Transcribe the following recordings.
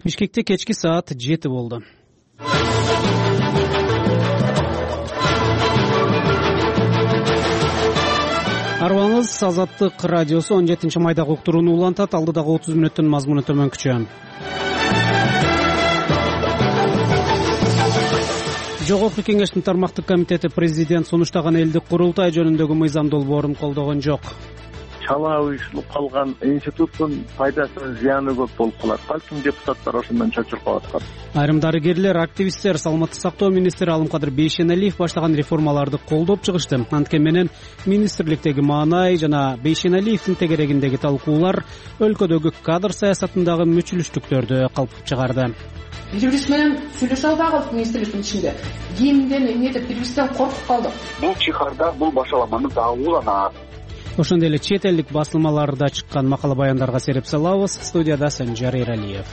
Бишкекте кечки саат 7 болду. Арбаңыз Азаттык радиосу 17-майдагы уктурууну улантат. Алдыдагы 30 мүнөттүн мазмуну төмөнкүчө. Жогорку кеңештин тармактык комитети президент сунуштаган элдик курултай жөнүндөгү мыйзам долбоорун колдогон жок. Чала уюшулуп калган институттун пайдасы зыяны көп болуп калат. Балким депутаттар ошондон чочуруп калып аткан. Айрым дарыгерлер, активисттер, саламаттык сактоо министри Алымкадыр Бейшеналиев баштаган реформаларды колдоп чыгышты. Анткени менен министрликтеги маанай жана Бейшеналиевдин тегерегиндеги талкуулар өлкөдөгү кадр саясатындагы мүчүлүштүктөрдү калпып чыгарды. Юрист менен сүйлөшө албай калдык министрликтин ичинде. Кийимден эмнеде бирибизден коркуп калдык. Бул чыгарда бул башаламаны дагы уланат. Ошондой эле чет элдик басылмаларда чыккан макала баяндарга сереп салабыз. Студияда Санжар Эралиев.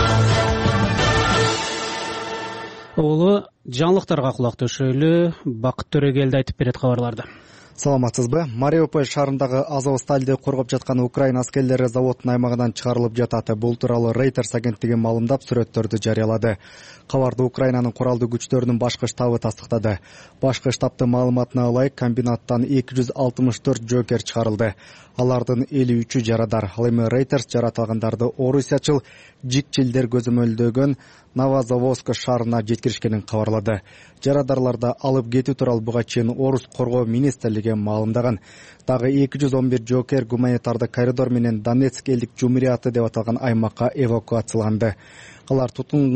Улуу жаңылыктарга кулак төшөйлү. Бакыт Төрөгелди айтып берет кабарларды. Саламатсызбы? Мариуполь шаарындагы Азовстальды коргоп жаткан Украина аскерлери заводдун аймагынан чыгарылып жатат. Бул тууралуу Reuters агенттиги маалымдап, сүрөттөрдү жарыялады. Кабарды Украинанын куралдуу күчтөрүнүн башкы штабы тастыктады. Башкы штабтын маалыматына ылайык, комбинаттан 264 жокер чыгарылды. Алардын 53-ү жарадар. Ал эми Reuters жаратылгандарды орусиячыл жикчилдер көзөмөлдөгөн Новозаводск шаарына жеткиришкенин кабарлады. Жарадарларды алып кетүү тууралуу буга чейин Орус коргоо министрлиги маалымдаган. Дагы 211 жокер гуманитардык коридор менен Донецк элдик жумурияты деп аталган аймакка эвакуацияланды. Алар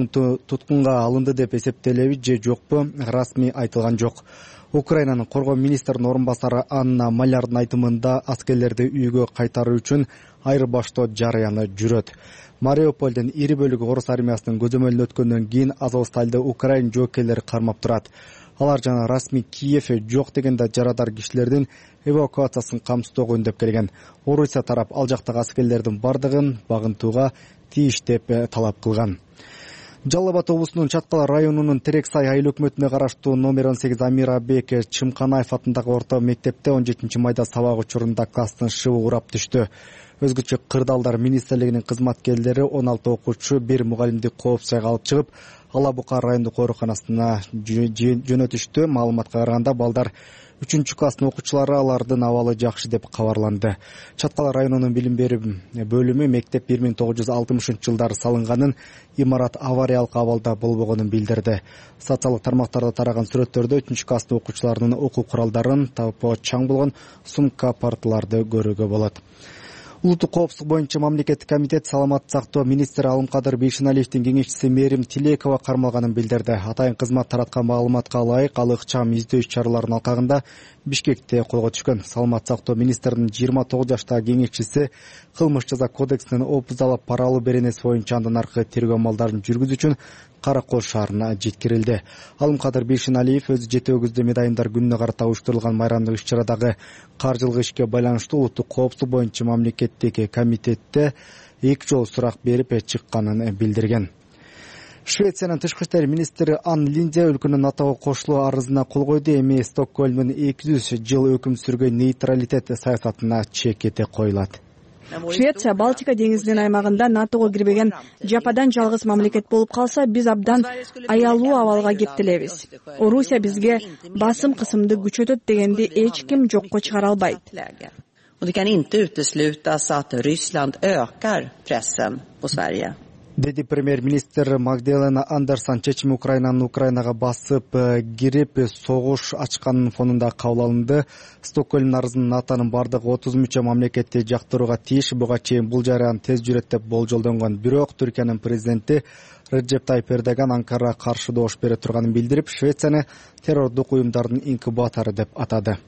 туткунга алынды деп эсептелеби же жокпу, расмий айтылган жок. Украинанын коргоо министринин орун басары Анна Малярдын айтымында аскерлерди үйгө кайтаруу үчүн айырбаштоо жарыяны жүрөт. Мариупольдун ири бөлүгү орус армиясынын көзөмөлүнө өткөндөн кийин Азовстальды Украин жокерлери кармап турат. Алар жана расмий Киев жок дегенде жарадар кишилердин эвакуациясын камсыздоого үндөп келген. Орусия тарап ал жактагы аскерлердин бардыгын багынтууга тийиш деп талап кылган. Жалал Абад облусунун Чаткала районунун Терексай айыл өкмөтүнө караштуу номер 18 Амирабек Чымканаев атындагы орто мектепте 17-майда сабак учурунда класстын шыбы урап түштү. Өзгөчө кырдаалдар министрлигинин кызматкерлери 16 окуучу, 1 мугалимди коопсуз жайга алып чыгып, Ала Бука райондук ооруканасына жөнөтүштү. Маалыматка караганда балдар 3-класстын окуучулары, алардын абалы жакшы деп кабарланды. Чаткала районунун билим берүү бөлүмү мектеп 1960-жылдары салынганын, имарат авариялык абалда болбогонун билдирди. Социалдык тармактарда тараган сүрөттөрдө 3-класстын окуучуларынын окуу куралдарын, табы чаң болгон сумка, парталарды көрүүгө болот. Улуттук коопсуздук боюнча мамлекеттик комитет саламаттык сактоо министри Алымкадыр Бейшеналиевдин кеңешчиси Мерим Тилекова кармалганын билдирди. Атайын кызмат тараткан маалыматка ылайык, ал ыкчам издөө иш-чараларынын алкагында Бишкекте колго түшкөн. Саламаттык сактоо министринин 29 жаштагы кеңешчиси кылмыш жаза кодексинин опузалап паралуу беренеси боюнча андан аркы тергөө амалдарын жүргүзүү үчүн Каракол шаарына жеткирилди. Алымкадыр Бейшеналиев өзү 7 медайымдар күнүнө карата уюштурулган майрамдык иш-чарадагы каржылык ишке байланыштуу улуттук коопсуздук боюнча мамлекеттик комитетте 2 жолу сурак берип чыкканын билдирген. Швециянын тышкы иштер министри Ан Линде өлкөнүн НАТОго кошулуу арызына кол койду. Эми Стокгольмдун 200 жыл өкүм сүргөн нейтралитет саясатына чекете коюлат. Швеция Балтика деңизинин аймагында НАТОго кирбеген жападан жалгыз мамлекет болуп калса, биз абдан аялуу абалга кептелебиз. Орусия бизге басым кысымды күчөтөт дегенди эч ким жокко чыгара албайт. Och det kan inte uteslutas att Ryssland ökar pressen på Sverige. Деди премьер-министр Магдалена Андерсон чечими Украинага басып кирип согуш ачканын фонунда кабыл алынды. Стокгольм арызын НАТОнун бардык 30 мүчө мамлекети жактырууга тийиш. Буга чейин бул жарыян тез жүрөт деп болжолдонгон. Бирок Түркиянын президенти Реджеп Тайип Эрдоган Анкарага каршы добуш бере турганын билдирип, Швецияны террордук уюмдардын инкубатору деп атады.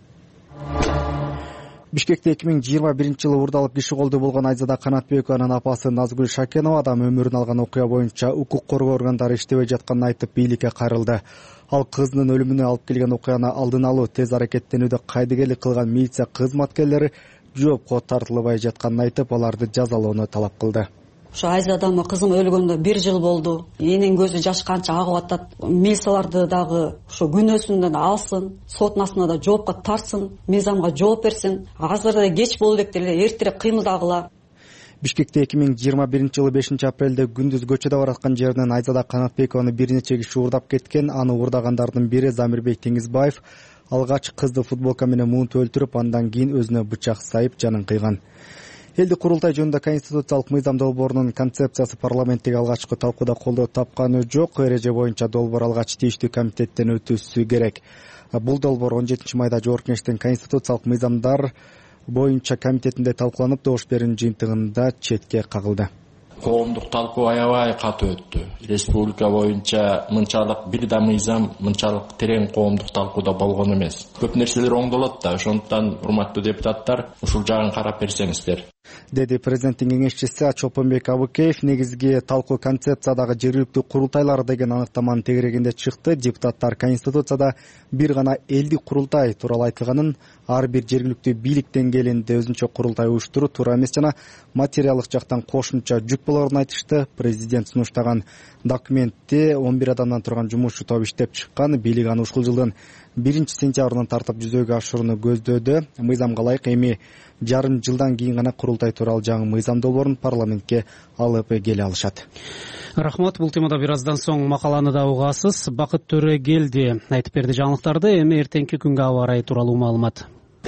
Бишкекте 2021-жылы уурдалып киши колдуу болгон Айзада Канатбекованын апасы Назгүл Шакенова адам өмүрүн алган окуя боюнча укук коргоо органдары иштебей жатканын айтып бийликке кайрылды. Ал кызынын өлүмүнө алып келген окуяны алдын алуу, тез аракеттенүүдө кайдыгерлик кылган милиция кызматкерлери жоопко тартылбай жатканын айтып, аларды жазалоону талап кылды. Ошо Айзадама кызым өлгөндө 1 жыл болду. Энин көзү жаш канча агып атат. Милицияларды дагы ошо күнөөсүндөн алсын, соттун астына да жоопко тартсын, мыйзамга жооп берсин. Азыр да кеч болду деп деле эртерээк кыймылдагыла. Бишкекте 2021-жылы 5-апрелде күндүз көчөдө бараткан жеринен Айзада Канатбекованы бир нече киши уурдап кеткен. Аны уурдагандардын бири Замирбек Теңизбаев алгач кызды футболка менен муунтуп өлтүрүп, андан кийин өзүнө бычак сайып жанын кыйган. Элдик курултай жөнүндө Конституциялык мыйзам долбоорунун концепциясы парламенттеги алгачкы талкууда колдоо тапканы жок. Эреже боюнча долбоор алгач тийиштүү комитеттен өтүшү керек. Бул долбоор 17 майда Жогорку Кеңештин Конституциялык мыйзамдар боюнча комитетинде талкууланып, добуш берүүнүн жыйынтыгында четке кагылды. Коомдук талкуу аябай катуу өттү. Республика боюнча мынчалык бир да мыйзам мынчалык терең коомдук талкууда болгон эмес. Көп нерселер оңдолот да, ошондуктан урматтуу депутаттар, ушул жагын карап берсеңиздер, деди президенттин кеңешчиси Чолпонбек Абыкеев. Негизги талкуу концепциядагы жергиликтүү курултайлар деген аныктаманын тегерегинде чыкты. Депутаттар Конституцияда бир гана элдик курултай тууралуу айтылганын, ар бир жергиликтүү бийлик деңгээлинде өзүнчө курултай уюштуруу туура эмес жана материалдык жактан кошумча жүк болорун айтышты. Президент сунуштаган документте 11 адамдан турган жумушчу топ иштеп чыккан. Бийлик аны ушул жылдын 1-сентябрынан тартып жүзөгө ашырууну көздөөдө. Мыйзамга ылайык эми жарым жылдан кийин гана курултай тууралуу жаңы мыйзам долбоорун парламентке алып келе алышат. Рахмат. Бул темада бир аздан соң макаланы да угасыз. Бакыт Төрөгелди айтып берди жаңылыктарды. Эми эртеңки күнгө аба ырайы тууралуу маалымат.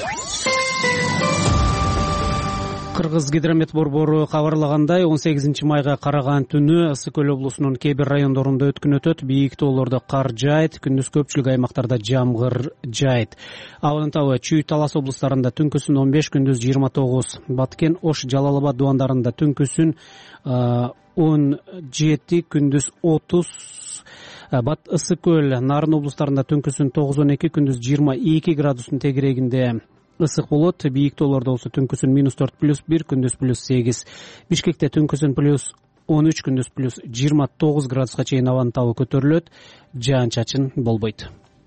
Кыргыз гидромет борбору кабарлагандай, 18 майга караган түнү Ысык Көл облусунун кээ бир райондорунда өткүн өтөт. Бийик тоолордо кар жаайт, күндүз көпчүлүк аймактарда жамгыр жаайт. Абанын табы Чүй, Талас облустарында түнкүсүн 15, күндүз 29, Баткен, Ош, Жалал Абад дубандарында түнкүсүн 17, күндүз 30, Ысык Көл, Нарын облустарында түнкүсүн 9-12, күндүз 22 градустун тегерегинде ысык болот. Бийик тоолордо болсо түнкүсүн -4+1, күндүз +8. Бишкекте түнкүсүн +13, күндүз +29 градуска чейин абанын табы көтөрүлөт. Жаан чачын болбойт.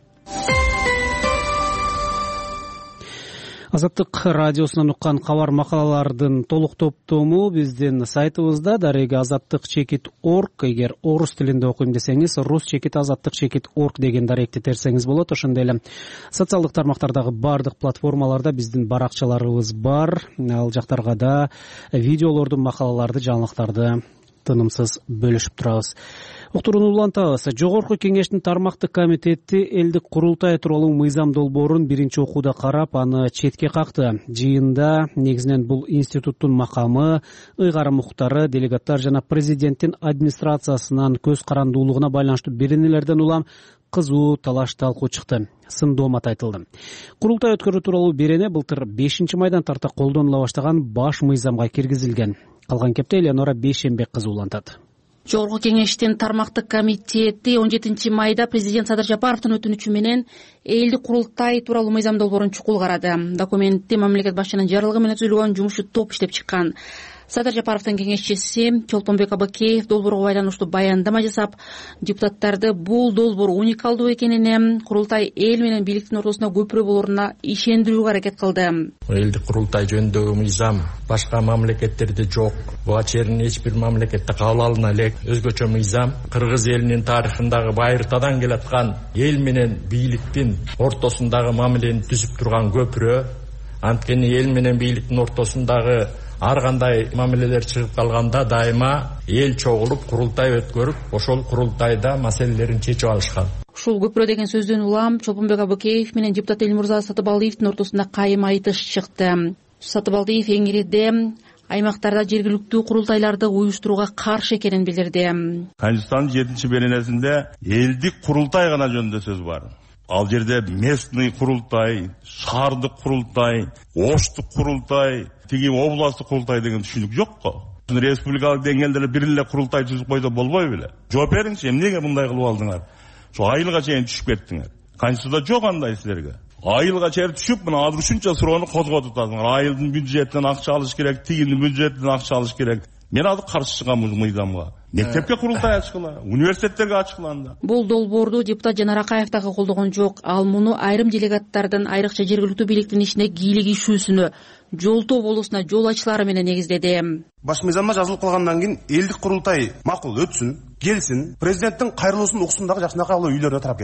Азаттык радиосунан уккан кабар макалалардын толук топтому биздин сайтыбызда daregi-azattik.org. Эгер орус тилинде окуйм десеңиз, rus-azattik.org деген даректи терсеңиз болот. Ошондой эле социалдык тармактардагы бардык платформаларда биздин баракчаларыбыз бар. Ал жактарга да видеолорду, макалаларды, жаңылыктарды тынымсыз бөлүшүп турабыз. Уктурууну улантабыз. Жогорку Кеңештин тармактык комитети элдик курултай тууралуу мыйзам долбоорун биринчи окууда карап, аны четке какты. Жыйында негизинен бул институттун макамы, ыйгарым укуктары, делегаттар жана президенттин администрациясынын көз карандуулугуна байланыштуу беренелерден улам кызуу талаш талкуу чыкты. Сын доомат айтылды. Курултай өткөрүү тууралуу берене былтыр 5 майдан тарта колдонула баштаган баш мыйзамга киргизилген. Калган кепте Элеонора Бейшенбек кызы улантат. Жогорку Кеңештин тармактык комитети 17 майда президент Садыр Жапаровдун өтүнүчү менен элдик курултай тууралуу мыйзам долбоорун чукул карады. Документти мамлекет башчынын жарлыгы менен түзүлгөн жумушчу топ иштеп чыккан. Садыр Жапаровдун кеңешчиси Чолпонбек Абыкеев долбоорго байланыштуу баяндама жасап, депутаттарды бул долбоор уникалдуу экенине, курултай эл менен бийликтин ортосунда көпүрө болоруна ишендирүүгө аракет кылды. Элдик курултай жөнүндөгү мыйзам башка мамлекеттерде жок. Буга чейин эч бир мамлекетте кабыл алына элек өзгөчө мыйзам. Кыргыз элинин тарыхындагы байыртадан келаткан эл менен бийликтин ортосундагы мамилени түзүп турган көпүрө. Анткени эл менен бийликтин ортосундагы ар кандай мамилелер чыгып калганда дайыма эл чогулуп курултай өткөрүп, ошол курултайда маселелерин чечип алышкан. Ушул көпүрө деген сөздөн улам Чолпонбек Абыкеев менен депутат Элмурза Сатыбалдиевдин ортосунда кайым айтыш чыкты. Сатыбалдиев эңириде аймактарда жергиликтүү курултайларды уюштурууга каршы экенин билдирди. Конституциянын 7 беренесинде элдик курултай гана жөнүндө сөз бар. Ал жерде местный курултай, шаардык курултай, оштук курултай, тиги областтык курултай деген түшүнүк жок го. Республикалык деңгээлде бир эле курултай түзүп койсо болбой беле? Жооп бериңчи, эмнеге мындай кылып алдыңар? Şu айылга чейин түшүп кеттиңер. Конституцияда жок андай силерге. Айылга чейин түшүп, мына азыр ушунча суроону козготуп атасыңар. Айылдын бюджетинен акча алыш керек, тигинин бюджетинен акча алыш керек. Мен азыр каршы чыгам мыйзамга. Мектепке курултай ачкыла, университеттерге ачкыланды. Бул долбоорду депутат Жанар Акаев дагы колдогон жок. Ал муну айрым делегаттардын айрыкча жергиликтүү бийликтин ишине кийлигишүүсүнө, жолтоо болуусуна жол ачылары менен негиздеди. Баш мыйзамда жазылып калгандан кийин элдик курултай макул өтсүн, келсин, президенттин кайрылуусун уксун дагы жакшынакай ал үйлөрүнө тарап кетсин.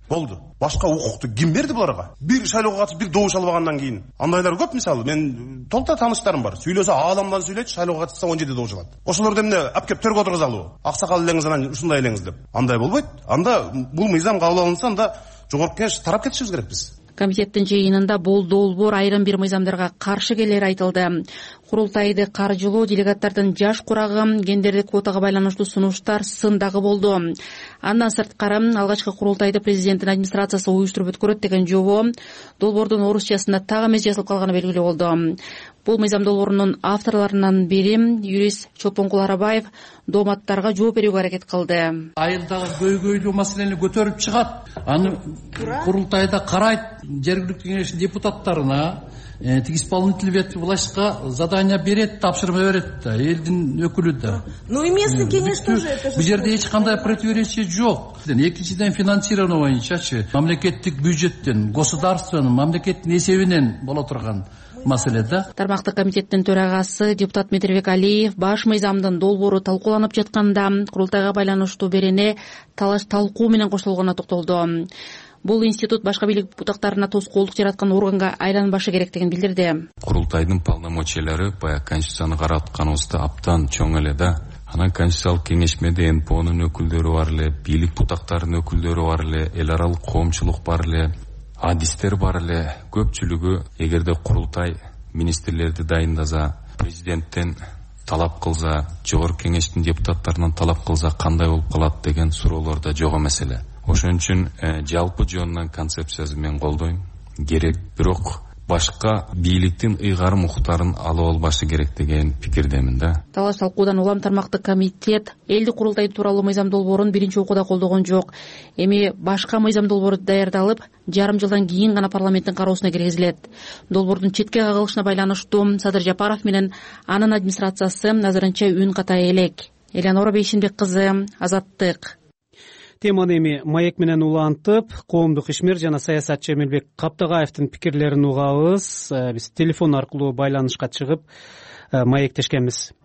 болду. Башка укукту ким берди буларга? Бир шайлоого катышып, бир добуш албагандан кийин. Андайлар көп мисалы. Мен толуктаа тааныштарым бар. Сүйлөсө адамдан сүйлөйт, шайлоого катышса 17 добуш алат. Ошолорду эмне алып келип төргө отургузалыбы? Аксакал элеңиз анан ушундай элеңиз деп. Андай болбойт. Анда бул мыйзам кабыл алынса, анда жогорку кеңеш тарап кетишибиз керек биз. Комитеттин жыйынында бул долбоор айрым бир мыйзамдарга каршы келери айтылды. Курултайды каржылоо, делегаттардын жаш курагы, гендердик квотага байланыштуу сунуштар сындагы болду. Андан сырткары алгачкы курултайды президенттин администрациясы уюштуруп өткөрөт деген жобо долбоордун орусчасында так эмес жазылып калганы белгилүү болду. Бул мыйзам долбоорунун авторлорунан бири юрист Чолпонкул Арабаев дооматтарга жооп берүүгө аракет кылды. Айылдагы көйгөйлүү маселени көтөрүп чыгат, аны курултайда карайт, жергиликтүү кеңештин депутаттарына тиги исполнительный ветви властька задание берет, тапшырма берет да, элдин өкүлү да. Ну и местный кеңеш тоже это же. Бул жерде эч кандай противоречие жок. Экинчиден финансирование боюнчачы мамлекеттик бюджеттен, государственный мамлекеттин эсебинен боло турган маселе да. Тармактык комитеттин төрагасы депутат Метирбек Алиев баш мыйзамдын долбоору талкууланып жатканда курултайга байланыштуу берене талаш талкуу менен кошулгонуна токтолду. Бул институт башка бийлик бутактарына тоскоолдук жараткан органга айланбашы керектигин билдирди. Курултайдын полномочиялары бая конституцияны каратканыбызда аптан чоң эле да. Анан конституциялык кеңешмеде НПОнун өкүлдөрү бар эле, бийлик бутактарынын өкүлдөрү бар эле, эл аралык коомчулук бар эле, адистер бар эле. Көпчүлүгү эгерде курултай министрлерди дайындаса, президенттен талап кылса, жогорку кеңештин депутаттарынан талап кылса кандай болуп калат деген суроолор да жок эмес эле. Ошон үчүн жалпы жөнүнөн концепциясы мен колдойм. Керек, бирок башка бийликтин ыйгарым укуктарын алып албашы керек деген пикирдемин да. Талаш талкуудан улам тармактык комитет элдик курултай тууралуу мыйзам долбоорун биринчи окууда колдогон жок. Эми башка мыйзам долбоору даярдалып, жарым жылдан кийин гана парламенттин кароосуна киргизилет. Долбоордун четке кагылышына байланыштуу Садыр Жапаров менен анын администрациясы азырынча үн катай элек. Элеонора Бейшенбек кызы, Азаттык. Теманы эми маек менен улантып, коомдук ишмер жана саясатчы Эмилбек Каптагаевдин пикирлерин угабыз. Биз телефон аркылуу байланышка чыгып маектешкенбиз.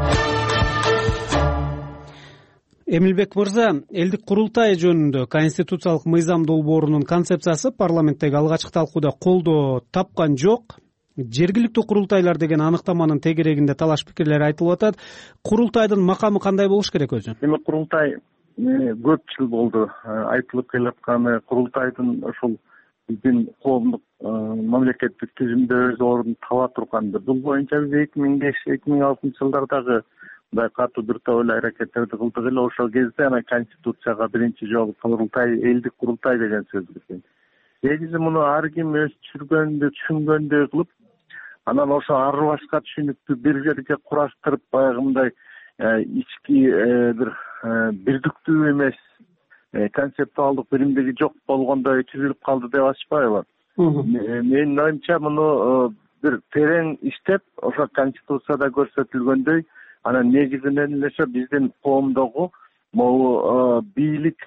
Эмилбек мырза, элдик курултай жөнүндө конституциялык мыйзам долбоорунун концепциясы парламенттеги алгачкы талкууда колдоо тапкан жок. Жергиликтүү курултайлар деген аныктаманын тегерегинде талаш пикирлер айтылып атат. Курултайдын макамы кандай болуш керек өзү? Эми курултай көп жыл болду айтылып келатканы. Курултайдын ушул биздин коомдук мамлекеттик тизимде өз ордун таба турганды. Бул боюнча биз 2005-2006 жылдардагы мындай катуу бир топ эле аракеттерди кылдык эле. Ошол кезде ана конституцияга биринчи жолу курултай, элдик курултай деген сөз кирген. Негизи муну ар ким өз түшүнгөндөй кылып, анан ошо аралашка түшүнүктү бир жерге кураштырып, баягы мындай ички бир бирдиктүү эмес, концептуалдык биримдиги жок болгондой түзүлүп калды деп атышпайбы? Менин оюмча муну бир терең иштеп, ошо конституцияда көрсөтүлгөндөй, анан негизинен эле биздин коомдогу могу бийлик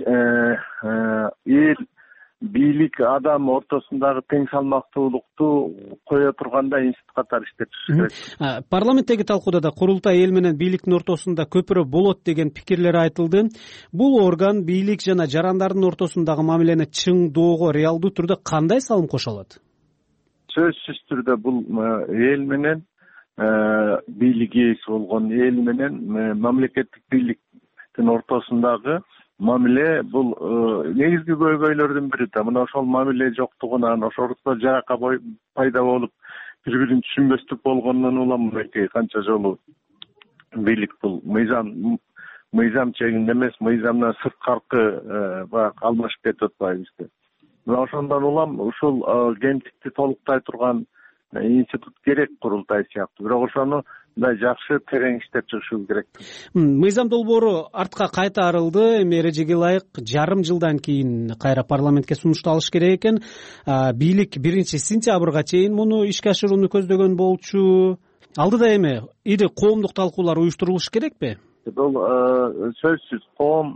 эл бийлик адам ортосундагы тең салмактуулукту кое турганда институт катары иштеп чыгыш керек. Парламенттеги талкууда да курултай эл менен бийликтин ортосунда көпүрө болот деген пикирлер айтылды. Бул орган бийлик жана жарандардын ортосундагы мамилени чыңдоого реалдуу түрдө кандай салым кошо алат? Сөзсүз түрдө бул эл менен бийлик ээси болгон эл менен мамлекеттик бийликтин ортосундагы мамиле бул негизги көйгөйлөрдүн бири да. Мына ошол мамиле жоктугунан, ошорусда жарака пайда болуп, бири-бирин түшүнбөстүк болгондон улам мынакей канча жолу бийлик бул мыйзам чегинде эмес, мыйзамдан сырткаркы алмашып кетип атпайбызбы. Мына ошондон улам ушул кемтикти толуктай турган институт керек курултай сыяктуу. Бирок ошону мындай жакшы терең иштеп чыгышыбыз керек. Мыйзам долбоору артка кайтарылды. Эми эрежеге ылайык жарым жылдан кийин кайра парламентке сунушталыш керек экен. Бийлик 1-сентябрга чейин муну ишке ашырууну көздөгөн болчу. Алдыда эми ири коомдук талкуулар уюштурулуш керекпи? Бул сөзсүз коом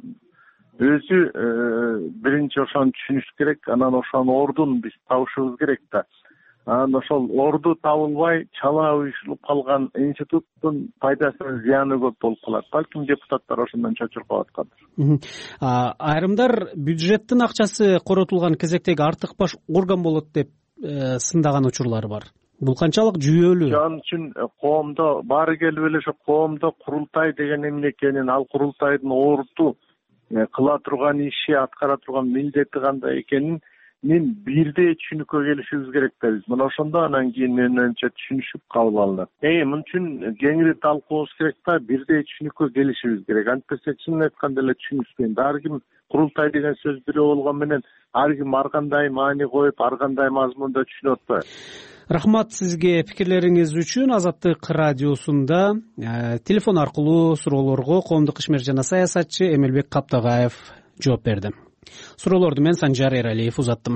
өзү биринчи ошону түшүнүш керек, анан ошонун ордун биз табышыбыз керек да. анан ошол орду табылбай чала уюшулуп калган институттун пайдасы зыяны көп болуп калат. Балким депутаттар ошондон чочуркап аткандыр. Айрымдар бюджеттин акчасы коротулган кезектеги артык баш орган болот деп сындаган учурлар бар. Бул канчалык жүйөлүү? Ошон үчүн коомдо баары келип эле ошо коомдо курултай деген эмне экенин, ал курултайдын орду кыла турган иши, аткара турган милдети кандай экенин бирдей түшүнүккө келишибиз керек да биз. Мына ошондо анан кийин менин оюмча түшүнүшүп кабыл алынат. Мун үчүн кеңири талкуулабыз керек да, бирдей түшүнүккө келишибиз керек. Антпесе чынын айтканда эле түшүнүшпөйм. Ар ким курултай деген сөз бирөө болгон менен ар ким ар кандай маани коюп, ар кандай мазмунда түшүнүп атпайбы. Рахмат сизге пикирлериңиз үчүн. Азаттык радиосунда телефон аркылуу суроолорго коомдук ишмер жана саясатчы Эмелбек Каптагаев жооп берди. Суроолорду мен Санжар Эралиев узаттым.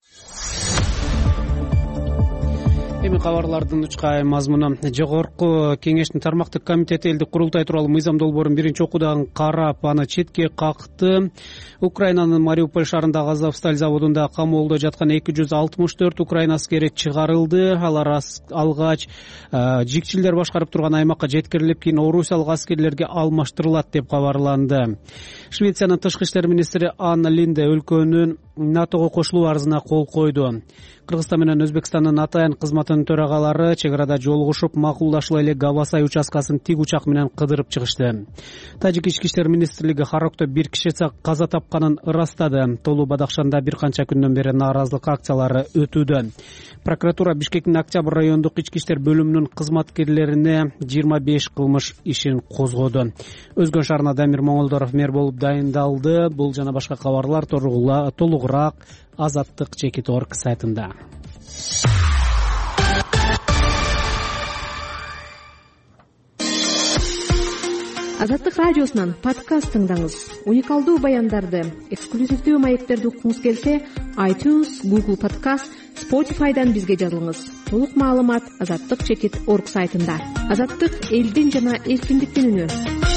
Эми кабарлардын учкай мазмуну. Жогорку кеңештин тармактык комитети элдик курултай тууралуу мыйзам долбоорун биринчи окуудан карап, аны четке какты. Украинанын Мариуполь шаарындагы Азовсталь заводунда камоолдо жаткан 264 украин аскери чыгарылды. Алар алгач жикчилдер башкарып турган аймакка жеткирилип, кийин орусиялык аскерлерге алмаштырылат деп кабарланды. Швециянын тышкы иштер министри Анна Линде өлкөнүн НАТОго кошулуу арызына кол койду. Кыргызстан менен Өзбекстандын атайын кызматынын төрагалары чек арада жолугушуп, макулдашуу эле Гавасай участкасын тик учак менен кыдырып чыгышты. Тажик ички иштер министрлиги Харокто бир киши каза тапканын ырастады. Толу Бадахшанда бир канча күндөн бери нааразылык акциялары өтүүдө. Прокуратура Бишкектин Октябрь райондук ички иштер бөлүмүнүн кызматкерлерине 25 кылмыш ишин козгоду. Өзгөн шаарына Дамир Моңолдоров мэр болуп дайындалды. Бул жана башка кабарлар толугураак Азаттык Чекит.орг сайтында. Азаттык радиосунан подкаст тыңдаңыз. Уникалдуу баяндарды, эксклюзивдүү маектерди уккуңуз келсе, iTunes, Google Podcast, Spotify'дан бизге жазылыңыз. Толук маалымат Азаттык Чекит.орг сайтында. Азаттык элдин жана эркиндиктин үнү.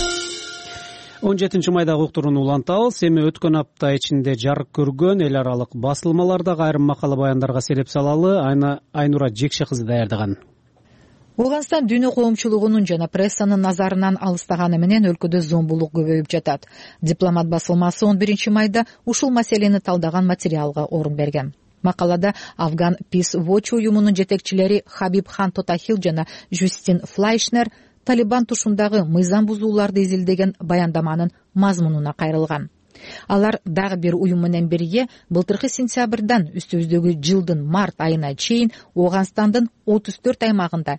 17 майдагы уктурууну улантабыз. Эми өткөн апта ичинде жарык көргөн эл аралык басылмалардагы айрым макала баяндарга селеп салалы Айнура Жекше кызы даярдаган. Ооганстан дүйнө коомчулугунун жана прессанын назарынан алыстаганы менен өлкөдө зомбулук көбөйүп жатат. Дипломат басылмасы 11 майда ушул маселени талдаган материалга орун берген. Макалада Афган Peace Watch уюмунун жетекчилери Хабиб Хан Тотахил жана Жустин Флайшнер Талибан тушундагы мыйзам бузууларды изилдеген баяндаманын мазмунуна кайрылган. Алар дагы бир уюм менен бирге былтыркы сентябрдан үстүбүздөгү жылдын март айына чейин Ооганстандын 34 аймагында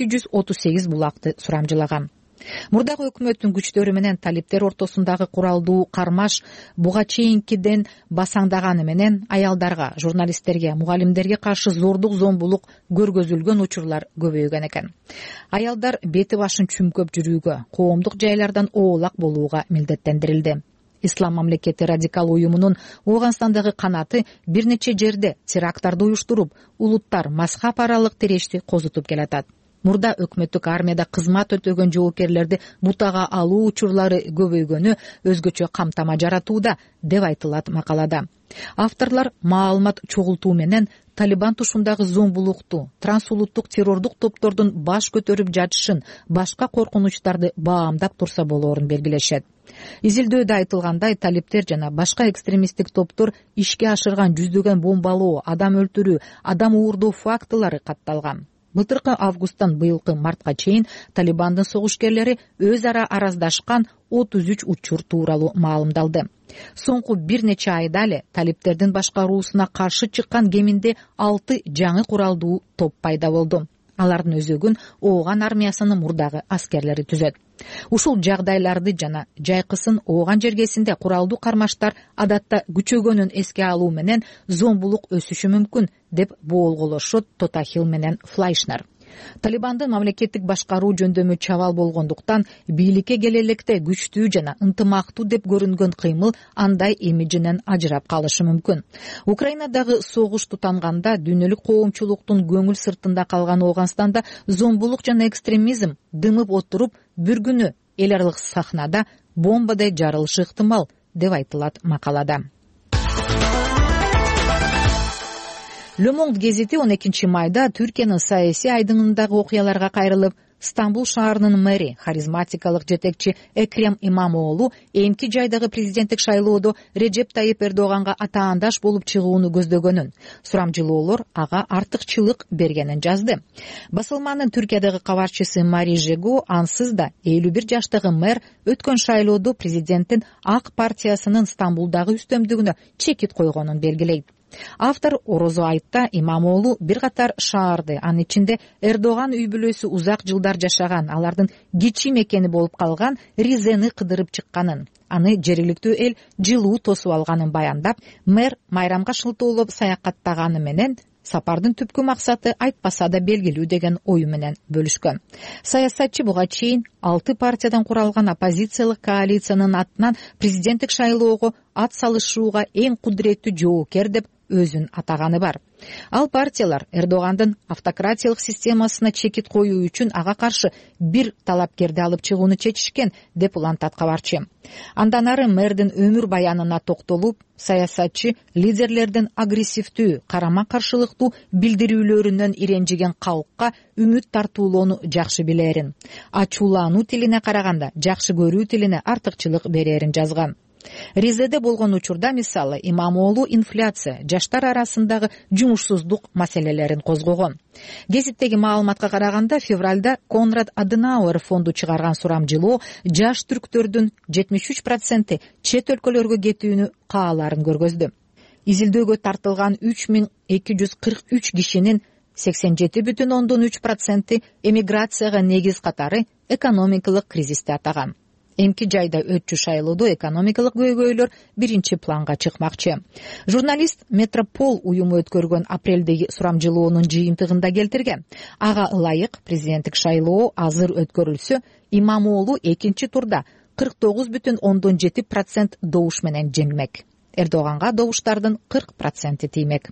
238 булакты сурамжылаган. Мурдагы өкмөттүн күчтөрү менен талиптер ортосундагы куралдуу кармаш буга чейинкиден басаңдаганы менен аялдарга, журналисттерге, мугалимдерге каршы зордук, зомбулук көргөзүлгөн учурлар көбөйгөн экен. Аялдар бети башын чүмкөп жүрүүгө, коомдук жайлардан оолак болууга милдеттендирилди. Ислам мамлекети радикал уюмунун Ооганстандагы канаты бир нече жерде теракттарды уюштуруп, улуттар мазхаб аралык тирешти козутуп келатат. Мурда өкмөттүк армияда кызмат өтөгөн жоокерлерди бутага алуу учурлары көбөйгөнү өзгөчө камтама жаратууда деп айтылат макалада. Авторлор маалымат чогултуу менен Талибан тушундагы зомбулукту, трансулуттук террордук топтордун баш көтөрүп жатышын, башка коркунучтарды баамдап турса болоорун белгилешет. Изилдөөдө айтылгандай, талиптер жана башка экстремисттик топтор ишке ашырган жүздөгөн бомбалоо, адам өлтүрүү, адам уурдоо фактылары катталган. Былтыркы августтан быйылкы мартка чейин Талибандын согушкерлери өз ара араздашкан 33 учур тууралуу маалымдалды. Соңку бир нече айда эле талиптердин башкаруусуна каршы чыккан кеминде 6 жаңы куралдуу топ пайда болду. Алардын өзөгүн Ооган армиясынын мурдагы аскерлери түзөт. Ушул жагдайларды жана жайкысын Ооган жергесинде куралдуу кармаштар адатта күчөгөнүн эске алуу менен зомбулук өсүшү мүмкүн деп боолголошот Тотахил менен Флайшнер. Талибандын мамлекеттик башкаруу жөндөмү чабал болгондуктан бийликке келе электе күчтүү жана ынтымактуу деп көрүнгөн кыймыл андай имижинен ажырап калышы мүмкүн. Украинадагы согуш тутанганда дүйнөлүк коомчулуктун көңүл сыртында калган Ооганстанда зомбулук жана экстремизм дымып отуруп, бир күнү эл аралык сахнада бомбадай жарылышы ыктымал деп айтылат макалада. Le Monde гезити 12 майда Түркиянын саясий айдыңындагы окуяларга кайрылып, Стамбул шаарынын мэри, харизматикалык жетекчи Экрем Имамоğlu эмки жайдагы президенттик шайлоодо Режеп Тайип Эрдоганга атаандаш болуп чыгууну көздөгөнүн, сурамжылоолор ага артыкчылык бергенин жазды. Басылманын Түркиядагы кабарчысы Мари Жего ансыз да 51 жаштагы мэр өткөн шайлоодо президенттин ак партиясынын Стамбулдагы үстөмдүгүнө чекит койгонун белгилейт. Автор Орозо айтта Имамоğlu бир катар шаарды, анын ичинде Эрдоган үй бүлөсү узак жылдар жашаган, алардын кичи мекени болуп калган Ризени кыдырып чыкканын, аны жергиликтүү эл жылуу тосуп алганын баяндап, мэр майрамга шылтоолоп саякаттаганы менен сапардын түпкү максаты айтпаса да белгилүү деген ою менен бөлүшкөн. Саясатчы буга чейин 6 партиядан куралган оппозициялык коалициянын атынан президенттик шайлоого ат салышууга эң кудуреттүү жоокер деп өзүн атаганы бар. Ал партиялар Эрдогандын автократиялык системасына чекит коюу үчүн ага каршы бир талапкерди алып чыгууну чечишкен деп улантат кабарчы. Андан ары мэрдин өмүр баянына токтолуп, саясатчы лидерлердин агрессивдүү, карама каршылыктуу билдирүүлөрүнөн иренжиген калкка үмүт тартуулоону жакшы билерин, ачуулануу тилине караганда жакшы көрүү тилине артыкчылык берерин жазган. Ризеде болгон учурда мисалы Имамоğlu инфляция, жаштар арасындагы жумушсуздук маселелерин козгогон. Гезиттеги маалыматка караганда февралда Конрад Аденауэр фонду чыгарган сурамжылоо жаш түрктөрдүн 73% чет өлкөлөргө кетүүнү кааларын көргөздү. Изилдөөгө тартылган 3243 кишинин 87,3% эмиграцияга негиз катары экономикалык кризисти атаган. Эмки жайда өтчү шайлоодо экономикалык көйгөйлөр биринчи планга чыкмакчы. Журналист Метропол уюму өткөргөн апрелдеги сурамжылоонун жыйынтыгында келтирген. Ага ылайык президенттик шайлоо азыр өткөрүлсө, Имамоğlu экинчи турда 49,7% добуш менен жеңмек. Эрдоганга добуштардын 40% тиймек.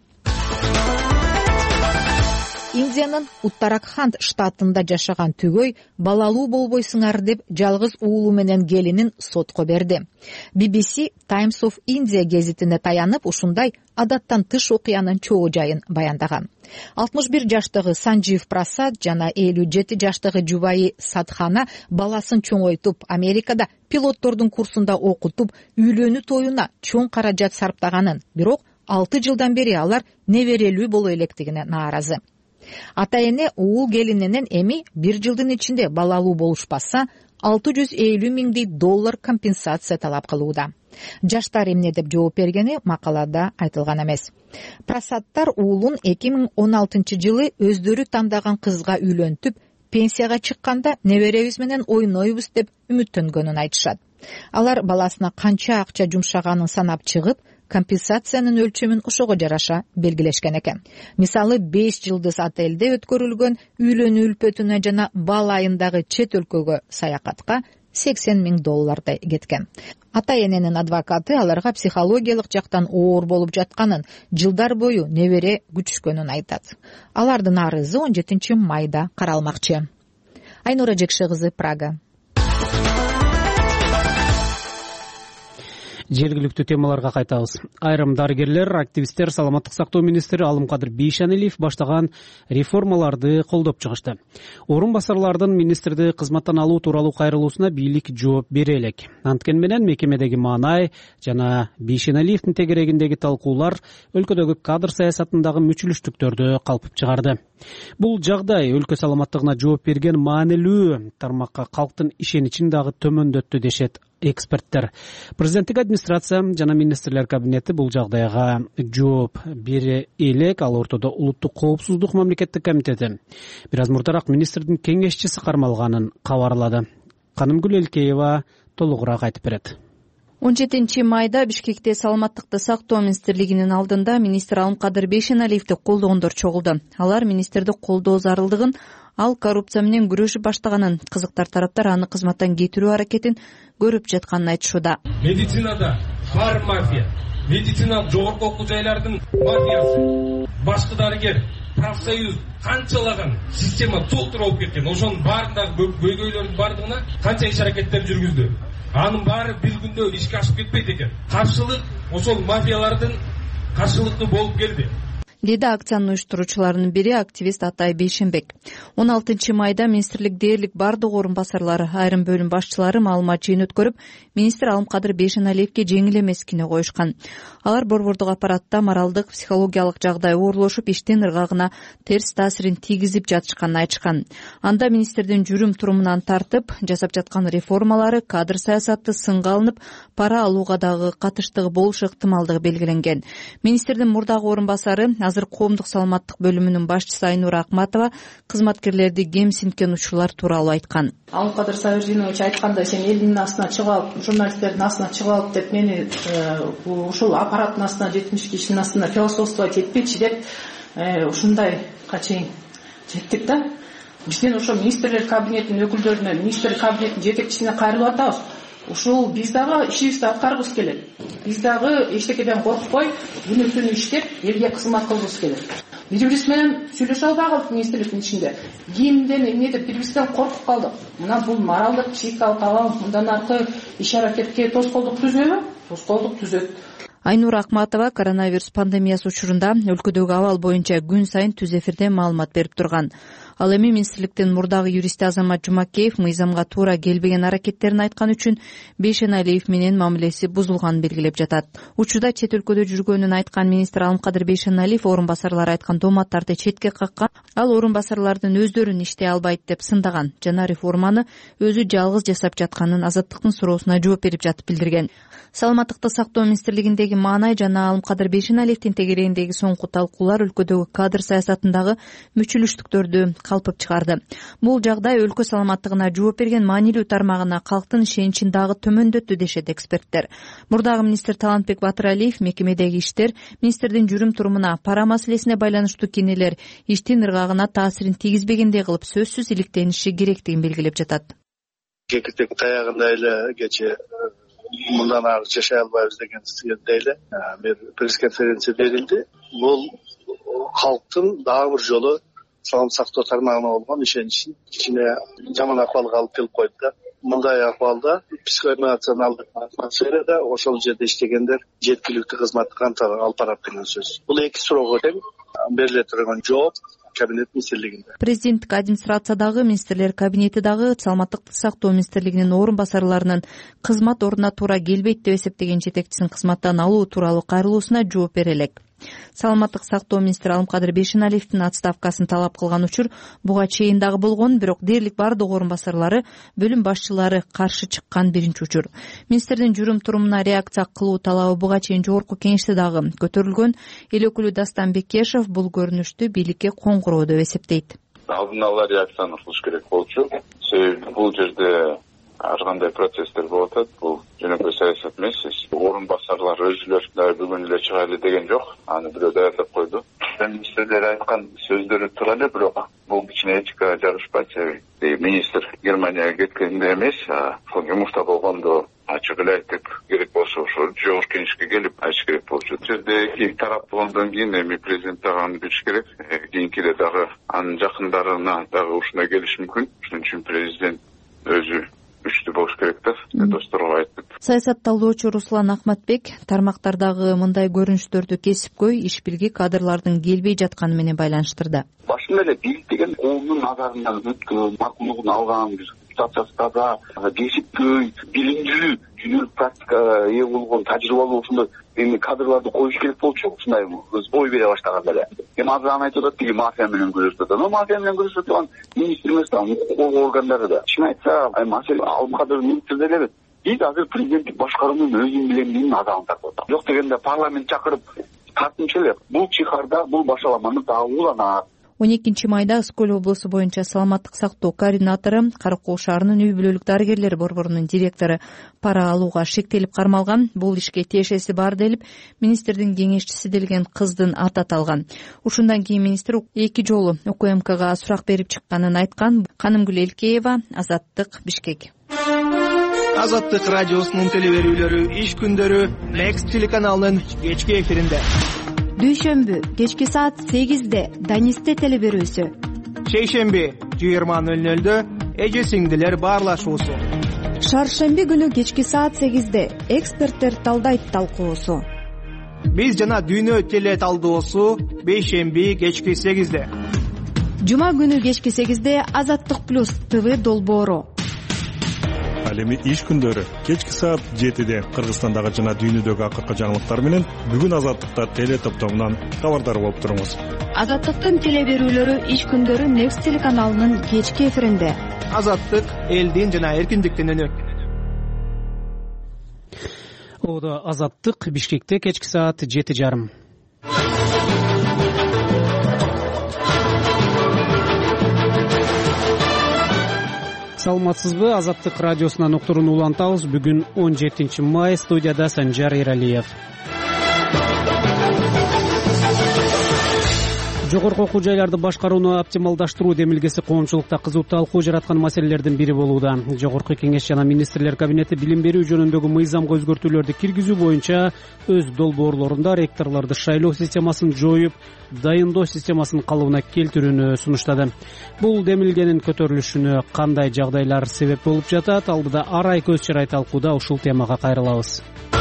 Индиянын Уттаракханд штатында жашаган түгөй балалуу болбойсуңар деп жалгыз уулу менен келинин сотко берди. BBC Times of India гезитине таянып ушундай адаттан тыш окуянын чоо жайын баяндаган. 61 жаштагы Санжив Прасад жана 57 жаштагы жубайы Садхана баласын чоңойтуп, Америкада пилоттордун курсунда окутуп, үйлөнүү тоюна чоң каражат сарптаганын, бирок 6 жылдан бери алар неберелүү боло электигине нааразы. Ата-эне уул келининен эми 1 жылдын ичинде балалуу болушпаса, $650,000 компенсация талап кылууда. Жаштар эмне деп жооп бергени макалада айтылган эмес. Прасадтар уулун 2016 жылы өздөрү тандаган кызга үйлөнтүп, пенсияга чыкканда неберебиз менен ойнойбуз деп үмүттөнгөнүн айтышат. Алар баласына канча акча жумшаганын санап чыгып, компенсациянын өлчөмүн ошого жараша белгилешкен экен. Мисалы 5 жылдыз отелде өткөрүлгөн үйлөнүү үлпөтүнө жана бал айындагы чет өлкөгө саякатка $80,000 кеткен. Ата-эненин адвокаты аларга психологиялык жактан оор болуп жатканын, жылдар бою небере күчүшкөнүн айтат. Алардын арызы 17 майда каралмакчы. Айнура Жекше кызы, Прага. Жергиликтүү темаларга кайтабыз. Айрым дарыгерлер, активисттер, саламаттык сактоо министри Алымкадыр Бейшеналиев баштаган реформаларды колдоп чыгышты. Орун басарлардын министрди кызматтан алуу тууралуу кайрылуусуна бийлик жооп бере элек. Анткени менен мекемедеги маанай жана Бейшеналиевдин тегерегиндеги талкуулар өлкөдөгү кадр саясатындагы мүчүлүштүктөрдү калпып чыгарды. Бул жагдай өлкө саламаттыгына жооп берген маанилүү тармакка калктын ишеничин дагы төмөндөттү дешет эксперттер. Президенттик администрация жана министрлер кабинети бул жагдайга жооп бере элек. Ал ортодо улуттук коопсуздук мамлекеттик комитети бир аз мурдараак министрдин кеңешчиси кармалганын кабарлады. Канымгүл Элкеева толугураак айтып берет. 17 майда Бишкекте саламаттыкты сактоо министрлигинин алдында министр Алымкадыр Бейшеналиевди колдогондор чогулду. Алар министрди колдоо зарылдыгын, ал коррупция менен күрөшүп баштаганын, кызыктар тараптар аны кызматтан кетирүү аракетин көрүп жатканын айтышууда. Медицинада бар мафия, медициналык жогорку окуу жайлардын мафиясы, башкы дарыгер, профсоюз канчалаган система толтуруп кеткен. Ошонун баарындагы көйгөйлөрдүн бардыгына канча иш аракеттер жүргүздү. Анын баары бир күндө ишке ашып кетпейт экен. Каршылык ошол мафиялардын каршылыктуу болуп келди. деди акциянын уюштуруучуларынын бири активист Атай Бейшенбек. 16 майда министрлик дээрлик бардык орун басарлары, айрым бөлүм башчылары маалымат жыйын өткөрүп, министр Алымкадыр Бейшеналиевге жеңил эмес кино коюшкан. Алар борбордук аппаратта моралдык, психологиялык жагдай оорлошуп, иштин ыргагына терс таасирин тийгизип жатышканын айтышкан. Анда министрдин жүрүм турумунан тартып, жасап жаткан реформалары, кадр саясаты сынга алынып, пара алууга дагы катыштыгы болушу ыктымалдыгы белгиленген. Министрдин мурдагы орун басары, азыр коомдук саламаттык бөлүмүнүн башчысы Айнура Акматова кызматкерлерди кемсинткен учурлар тууралуу айткан. Алымкадыр Сабиржинович айткандай, сен элдин астына чыгып алып, журналисттердин астына чыгып алып деп мени ушул аппараттын астына, 70 кишинин астына философствовать этпечи деп ушундайга чейин жеттик да. Бизден ошо министрлер кабинетинин өкүлдөрүнө, министрлер кабинетинин жетекчисине кайрылып атабыз. Ушул биз дагы ишибизди аткаргыбыз келет. Биз дагы эчтекеден коркпой, күнү түнү иштеп, элге кызмат кылгыбыз келет. Бири-бирибиз менен сүйлөшө албай калдык министрликтин ичинде. Кийимден эмнедеп бири-бирибизден коркуп калдык. Мына бул моралдык, психикалык абал мындан аркы иш-аракетке тоскоолдук түзөбү? Тоскоолдук түзөт. Айнура Акматова коронавирус пандемиясы учурунда өлкөдөгү абал боюнча күн сайын түз эфирде маалымат берип турган. Ал эми министрликтин мурдагы юристи Азамат Жумакеев мыйзамга туура келбеген аракеттерин айткан үчүн Бейшеналиев менен мамилеси бузулганын белгилеп жатат. Учурда чет өлкөдө жүргөнүн айткан министр Алымкадыр Бейшеналиев орун басарлары айткан дооматтарды четке каккан. Ал орун басарлардын өздөрүн иштей албайт деп сындаган жана реформаны өзү жалгыз жасап жатканын Азаттыктын суроосуна жооп берип жатып билдирген. Саламаттыкты сактоо министрлигиндеги Маанай жана Алымкадыр Бейшеналиевдин тегерегиндеги соңку талкуулар өлкөдөгү кадр саясатындагы мүчүлүштүктөрдү калпып чыгарды. Бул жагдай өлкө саламаттыгына жооп берген маанилүү тармагына калктын ишеничин дагы төмөндөттү дешет эксперттер. Мурдагы министр Талантбек Батыралиев мекемедеги иштер, министрдин жүрүм турумуна, пара маселесине байланыштуу кенелер иштин ыргагына таасирин тийгизбегендей кылып сөзсүз иликтениши керектигин белгилеп жатат. Кекиртек таягында эле кече мындан ары жашай албайбыз деген сыйда эле бир пресс-конференция берилди. Бул калктын дагы бир жолу саламат сактоо тармагына болгон ишеничин кичине жаман акыбалга алып келип койду да. Мындай акыбалда психоэмоционалдык атмосферада ошол жерде иштегендер жеткиликтүү кызмат кантип алып барат деген сөз. Бул эки суроого тең бериле турган жооп кабинет министрлигинде. Президенттик администрациядагы министрлер кабинети дагы саламаттыкты сактоо министрлигинин орун басарларынын кызмат ордуна туура келбейт деп эсептеген жетекчисин кызматтан алуу тууралуу кайрылуусуна жооп бере элек. Саламаттык сактоо министри Алымкадыр Бейшеналиевдин отставкасын талап кылган учур буга чейин дагы болгон, бирок дээрлик бардык орун басарлары, бөлүм башчылары каршы чыккан биринчи учур. Министрдин жүрүм турумуна реакция кылуу талабы буга чейин жогорку кеңеште дагы көтөрүлгөн. Эл өкүлү Дастан Бекешев бул көрүнүштү бийликке коңгуроо деп эсептейт. Алдын ала реакцияны кылыш керек болчу. Себеби бул жерде ар кандай процесстер болуп атат. Бул жөнөкөй саясат эмес. Орун басарлар өзүлөр дагы бүгүн эле чыга эле деген жок. Аны бирөө даярдап койду. Министрлер айткан сөздөрү туура эле, бирок бул кичине этикага жагышпайт. Министр Германияга кеткенде эмес, ошол жумушта болгондо ачык эле айтып керек болсо ошо жогорку кеңешке келип айтыш керек болчу. Жерде тарап болгондон кийин эми президент дагы аны билиш керек. Кийинкиде дагы анын жакындарына дагы ушундай келиш мүмкүн. Ошон үчүн президент өзү күчтүү болуш керек да, досторго айтып. Саясат талдоочу Руслан Ахматбек тармактардагы мындай көрүнүштөрдү кесипкөй, иш билги кадрлардын келбей жатканы менен байланыштырды. Башында эле бийлик деген коомдун назарынан өткөн, макулдугун алган, репутациясы таза, кесипкөй, билимдүү, жүзүлүк практикага ээ болгон, тажрыйбалуу ушундай эми кадрларды коюш керек болчу. Ушундай бой бере баштаганда эле. Эми азыр аны айтып атат, тиги мафия менен күрөшүп атат. Но мафия менен күрөшүп аткан министр эмес да, укук коргоо органдары да. Чын айтса, маселе Алымкадыр министр деле эмес. Биз азыр президенттик башкаруунун өзүн билемдигинин азабын тартып атабыз. Жок дегенде парламент чакырып тартынчу эле бул чыгарда бул башаламаны дагы уланат. 12 майда Ыскөл облусу боюнча саламаттык сактоо координатору, Каракол шаарынын үй бүлөлүк дарыгерлер борборунун директору пара алууга шектелип кармалган. Бул ишке тиешеси бар делип, министрдин кеңешчиси делген кыздын аты аталган. Ушундан кийин министр эки жолу УКМКга сурак берип чыкканын айткан. Канымгүл Элкеева, Азаттык, Бишкек. Азаттык радиосунун телеберүүлөрү иш күндөрү Next телеканалынын кечки эфиринде. Дүйшөмбү кечки саат 8-де Данисте телеберүүсү. Шейшемби 20:00-дө эже сиңдилер баарлашуусу. Шаршемби күнү кечки саат 8-де эксперттер талдайт талкуусу. Биз жана Дүйнө теле талдоосу бейшемби кечки 8-де. Жума күнү кечки 8-де Азаттык плюс ТВ долбоору. Ал эми иш күндөрү кечки саат 7-де Кыргызстандагы жана дүйнөдөгү акыркы жаңылыктар менен бүгүн Азаттыкта теле топтомунан кабардар болуп туруңуз. Азаттыктын теле берүүлөрү иш күндөрү Next телеканалынын кечки эфиринде. Азаттык элдин жана эркиндиктин үнү. Ода Азаттык Бишкекте кечки саат 7:30. Саламатсызбы? Азаттык радиосунан уктурууну улантабыз. Бүгүн 17 май, студияда Санжар Эралиев. Жогорку окуу жайларды башкарууну оптималдаштыруу демилгеси коомчулукта кызуу талкуу жараткан маселелердин бири болууда. Жогорку кеңеш жана министрлер кабинети билим берүү жөнүндөгү мыйзамга өзгөртүүлөрдү киргизүү боюнча өз долбоорлорунда ректорлорду шайлоо системасын жоюп, дайындоо системасын калыбына келтирүүнү сунуштады. Бул демилгенин көтөрүлүшүнө кандай жагдайлар себеп болуп жатат? Алдыда арай көз чырай талкууда ушул темага кайрылабыз.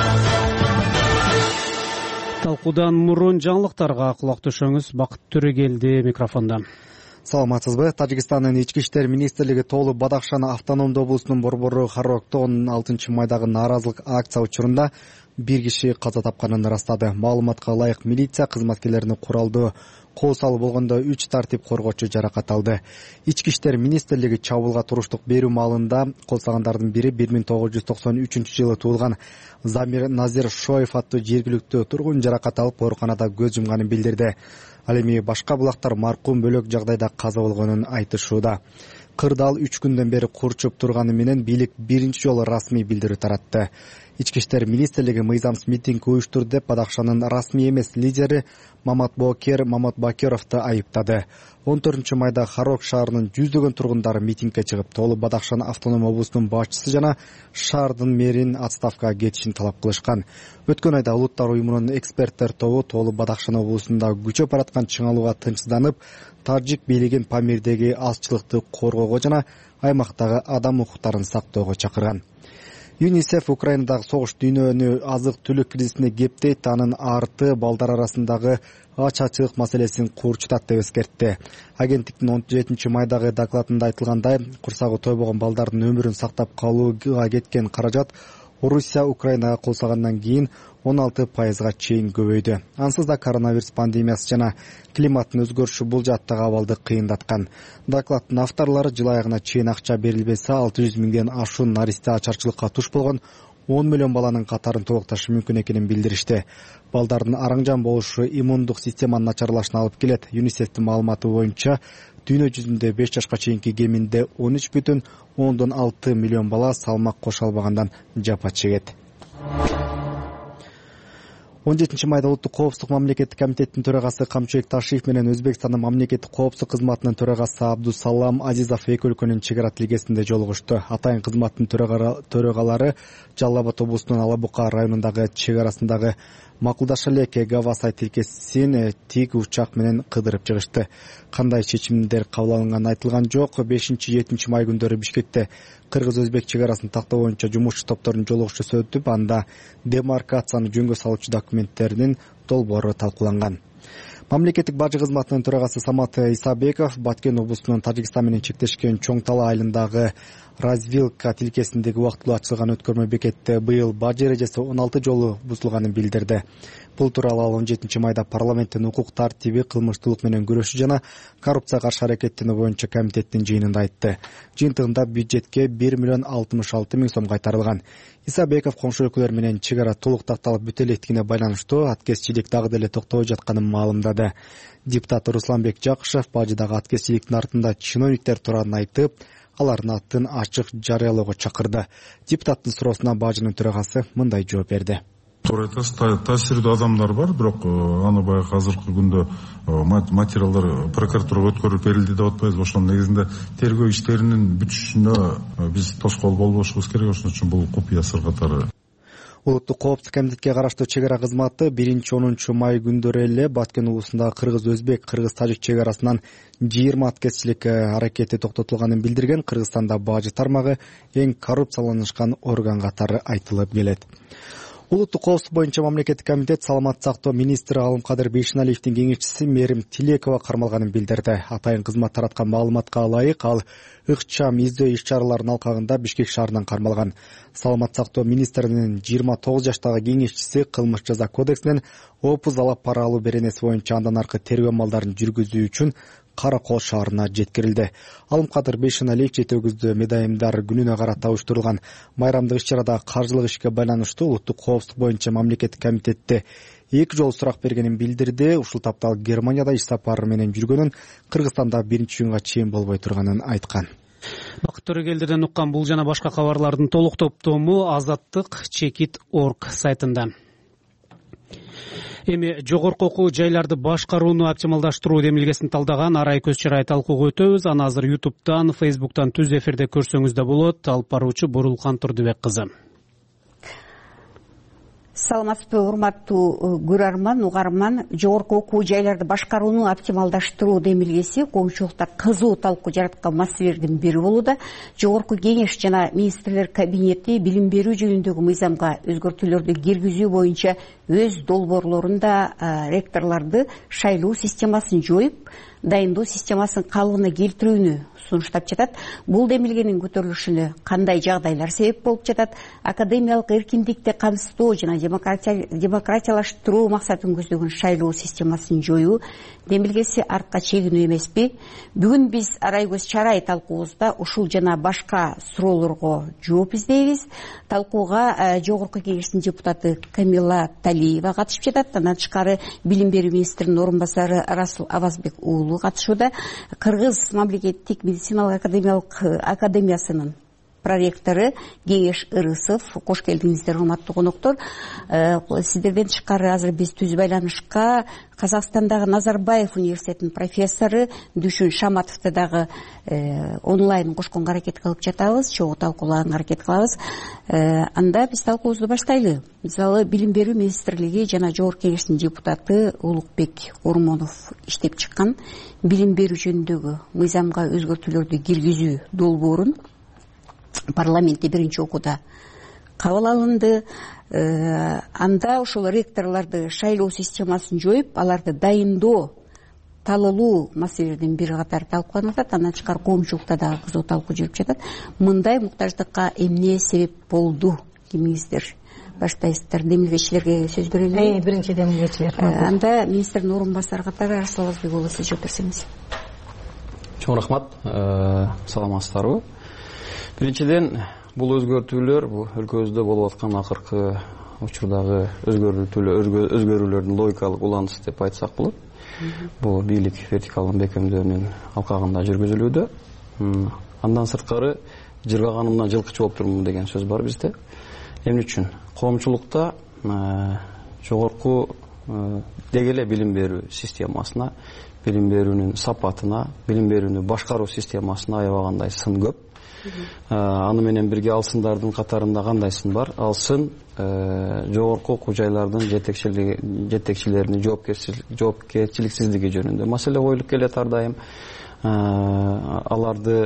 Талкуудан мурун жаңылыктарга кулак түшөңүз. Бакыт Төрөгелди микрофондо. Саламатсызбы? Тажикстандын ички иштер министрлиги Тоолу Бадахшан автономдуу облусунун борбору Харрокто 16 майдагы нааразылык акция учурунда бир киши каза тапканын ырастады. Маалыматка ылайык, милиция кызматкерлеринин куралдуу кол салып болгондо 3 тартип коргоочу жаракат алды. Ички иштер министрлиги чабуулга туруштук берүү маалында кол салгандардын бири 1993-жылы туулган Замир Назир Шоев аттуу жергиликтүү тургун жаракат алып ооруканада көз жумганын билдирди. Ал эми башка булактар маркум бөлөк жагдайда каза болгонун айтышууда. Кырдаал 3 күндөн бери курчуп турганы менен бийлик биринчи жолу расмий билдирүү таратты. Ички иштер министрлиги мыйзамсыз митинг уюштурду деп Бадахшанын расмий эмес лидери Мамат Бакировду айыптады. 14 майда Харрок шаарынын жүздөгөн тургундары митингге чыгып, Тоолу Бадахшан автоном облусунун башчысы жана шаардын мэрин отставкага кетишин талап кылышкан. Өткөн айда Улуттар уюмунун эксперттер тобу Тоолу Бадахшан облусунда күчөп бараткан чыңалууга тынчсызданып, тажик бийлигин Памирдеги азчылыкты коргоого жана аймактагы адам укуктарын сактоого чакырган. ЮНИСЕФ Украинадагы согуш дүйнөнү азык-түлүк кризисине кептейт, анын арты балдар арасындагы ач-ачылык маселесин курчутат деп эскертти. Агенттиктин 17 майдагы докладында айтылгандай, курсагы тойбогон балдардын өмүрүн сактап калууга кеткен каражат Орусия Украинага кол салгандан кийин 16%га чейин көбөйдү. Ансыз да коронавирус пандемиясы жана климаттын өзгөрүшү бул жаттагы абалды кыйындаткан. Докладдын авторлору жыл аягына чейин акча берилбесе 600 миңден ашуун наристе ачарчылыкка туш болгон 10 миллион баланын катарын толукташы мүмкүн экенин билдиришти. Балдардын араңжан болушу иммундук системанын начарлашына алып келет. ЮНИСЕФтин маалыматы боюнча дүйнө жүзүндө 5 жашка чейинки кеминде 13,6 миллион бала салмак кошо албагандан жапа чегет. 17 майда Улуттук коопсуздук мамлекеттик комитеттин төрагасы Камчыбек Ташиев менен Өзбекстандын мамлекеттик коопсуздук кызматынын төрагасы Абдусалам Азизов эки өлкөнүн чек ара тилкесинде жолугушту. Атайын кызматтын төрагалары Жалал Абад облусунун Алабука районундагы чек арасындагы Макулдашалек Гавасай тилкесин тик учак менен кыдырып чыгышты. Кандай чечимдер кабыл алынганы айтылган жок. 5-7 май күндөрү Бишкекте кыргыз-өзбек чек арасын тактоо боюнча жумушчу топтордун жолугушуусу өтүп, анда демаркацияны жөнгө салуучу документтердин долбоору талкууланган. Мамлекеттик бажы кызматынын төрагасы Самат Исабеков Баткен облусунун Тажикстан менен чектешкен Чоң Тала айылындагы Развилка тилкесиндеги убактылуу ачылган өткөрмө бекетте быйыл бажы эрежеси 16 жолу бузулганын билдирди. Бул тууралуу ал 17 майда парламенттин укук тартиби, кылмыштуулук менен күрөшүү жана коррупцияга каршы аракеттенүү боюнча комитеттин жыйынында айтты. Жыйынтыгында бюджетке 1,066 миң сом кайтарылган. Исабеков коңшу өлкөлөр менен чек ара толук такталып бүтө электигине байланыштуу аткезчилик дагы деле токтобой жатканын маалымдады. Депутат Русланбек Жакышев бажыдагы аткезчиликтин артында чиновниктер туранын айтып, алардын атын ачык жарыялоого чакырды. Депутаттын суроосуна бажынын төрагасы мындай жооп берди. Туура айтасыз, таасирдүү адамдар бар, бирок аны баягы азыркы күндө материалдар прокуратурага өткөрүлүп берилди деп атпайбыз. Ошонун негизинде тергөө иштеринин бүтүшүнө биз тоскоол болбошубуз керек. Ошон үчүн бул купуя сыр катары. Улуттук коопсуздук комитетке караштуу чек ара кызматы 1-10 май күндөрү эле Баткен облусундагы кыргыз-өзбек, кыргыз-тажик чек арасынан 20 аткезчилик аракети токтотулганын билдирген. Кыргызстанда бажы тармагы эң коррупцияланышкан орган катары айтылып келет. Улуттук коопсуздук боюнча мамлекеттик комитет саламаттык сактоо министри Алымкадыр Бейшеналиевдин кеңешчиси Мерим Тилекова кармалганын билдирди. Атайын кызмат тараткан маалыматка ылайык ал ыкчам издөө иш-чараларынын алкагында Бишкек шаарынан кармалган. Саламаттык сактоо министринин 29 жаштагы кеңешчиси кылмыш жаза кодексинен опуз алап пара алуу беренеси боюнча андан аркы тергөө амалдарын жүргүзүү үчүн Кара Кол шаарына жеткирилди. Алымкадыр Бейшеналиев жетөөгүздө медайымдар күнүнө карата уюштурулган майрамдык иш-чарада каржылык ишке байланыштуу улуттук коопсуздук боюнча мамлекеттик комитетте 2 жолу сурак бергенин билдирди. Ушул тапта ал Германияда иш сапары менен жүргөнүн, Кыргызстанда биринчи жыйынга чейин болбой турганын айткан. Бакыт Төрөгелдиден уккан бул жана башка кабарлардын толук топтому Азаттык.Чекит.орг сайтында. Эми жогорку окуу жайларды башкарууну оптималдаштыруу демилгесин талдаган арай көз чырай талкууга өтөбүз. Аны азыр YouTube'дан, Facebook'тан түз эфирде көрсөңүз да болот. Алып баруучу Бурулкан Турдубек кызы. Саламатсызбы, урматтуу көрөрман, угарман. Жогорку окуу жайларды башкарууну оптималдаштыруу демилгеси коомчулукта кызуу талкуу жараткан маселелердин бири болууда. Жогорку кеңеш жана министрлер кабинети билим берүү жөнүндөгү мыйзамга өзгөртүүлөрдү киргизүү боюнча өз долбоорлорунда ректорлорду шайлоо системасын жоюп, дайындоо системасын калыбына келтирүүнү сунуштап жатат. Бул демилгенин көтөрүлүшүнө кандай жагдайлар себеп болуп жатат? Академиялык эркиндикти камсыздоо жана демократиялаштыруу максатын көздөгөн шайлоо системасын жоюу демилгеси артка чегинүү эмеспи? Бүгүн биз арай көз чарай талкуубузда ушул жана башка суроолорго жооп издейбиз. Талкууга жогорку кеңештин депутаты Камила Талиева катышып жатат. Андан тышкары билим берүү министринин орун басары Расул Авазбек уулу катышууда. Кыргыз мамлекеттик медициналык академиясынын проректору Кеңеш Ырысов. Кош келдиңиздер, урматтуу коноктор. Сиздерден тышкары азыр биз түз байланышка Казакстандагы Назарбаев университетинин профессору Дүшүн Шаматовду дагы онлайн кошконго аракет кылып жатабыз, чогуу талкуулаганга аракет кылабыз. Анда биз талкуубузду баштайлы. Мисалы, билим берүү министрлиги жана жогорку кеңештин депутаты Улукбек Ормонов иштеп чыккан билим берүү жөнүндөгү мыйзамга өзгөртүүлөрдү киргизүү долбоорун парламентте биринчи окууда кабыл алынды. Анда ошол ректорлорду шайлоо системасын жоюп, аларды дайындоо, талылуу маселелердин бири катары талкууланып атат. Андан тышкары коомчулукта дагы кызуу талкуу жүрүп жатат. Мындай муктаждыкка эмне себеп болду? Кимиңиздер баштайсыздар? Демилгечилерге сөз берели. Биринчи демилгечилер. Анда министрдин орун басары катары Расул Авазбек уулу, сиз жооп берсеңиз. Чоң рахмат. Саламатсыздарбы? Биринчиден, бул өзгөртүүлөр бул өлкөбүздө болуп аткан акыркы учурдагы өзгөрүүлөрдүн логикалык уланысы деп айтсак болот. Бул бийлик вертикалдын бекемдөөнүн алкагында жүргүзүлүүдө. Андан сырткары жыргаганымдан жылкычы болуп турмун деген сөз бар бизде. Эмне үчүн? Коомчулукта жогорку деги эле билим берүү системасына, билим берүүнүн сапатына, билим берүүнү башкаруу системасына аябагандай сын көп. Аны менен бирге ал сындардын катарында кандай сын бар? Ал сын жогорку окуу жайлардын жетекчилеринин жоопкерчиликсиздиги жөнүндө маселе коюлуп келет ар дайым. Аларды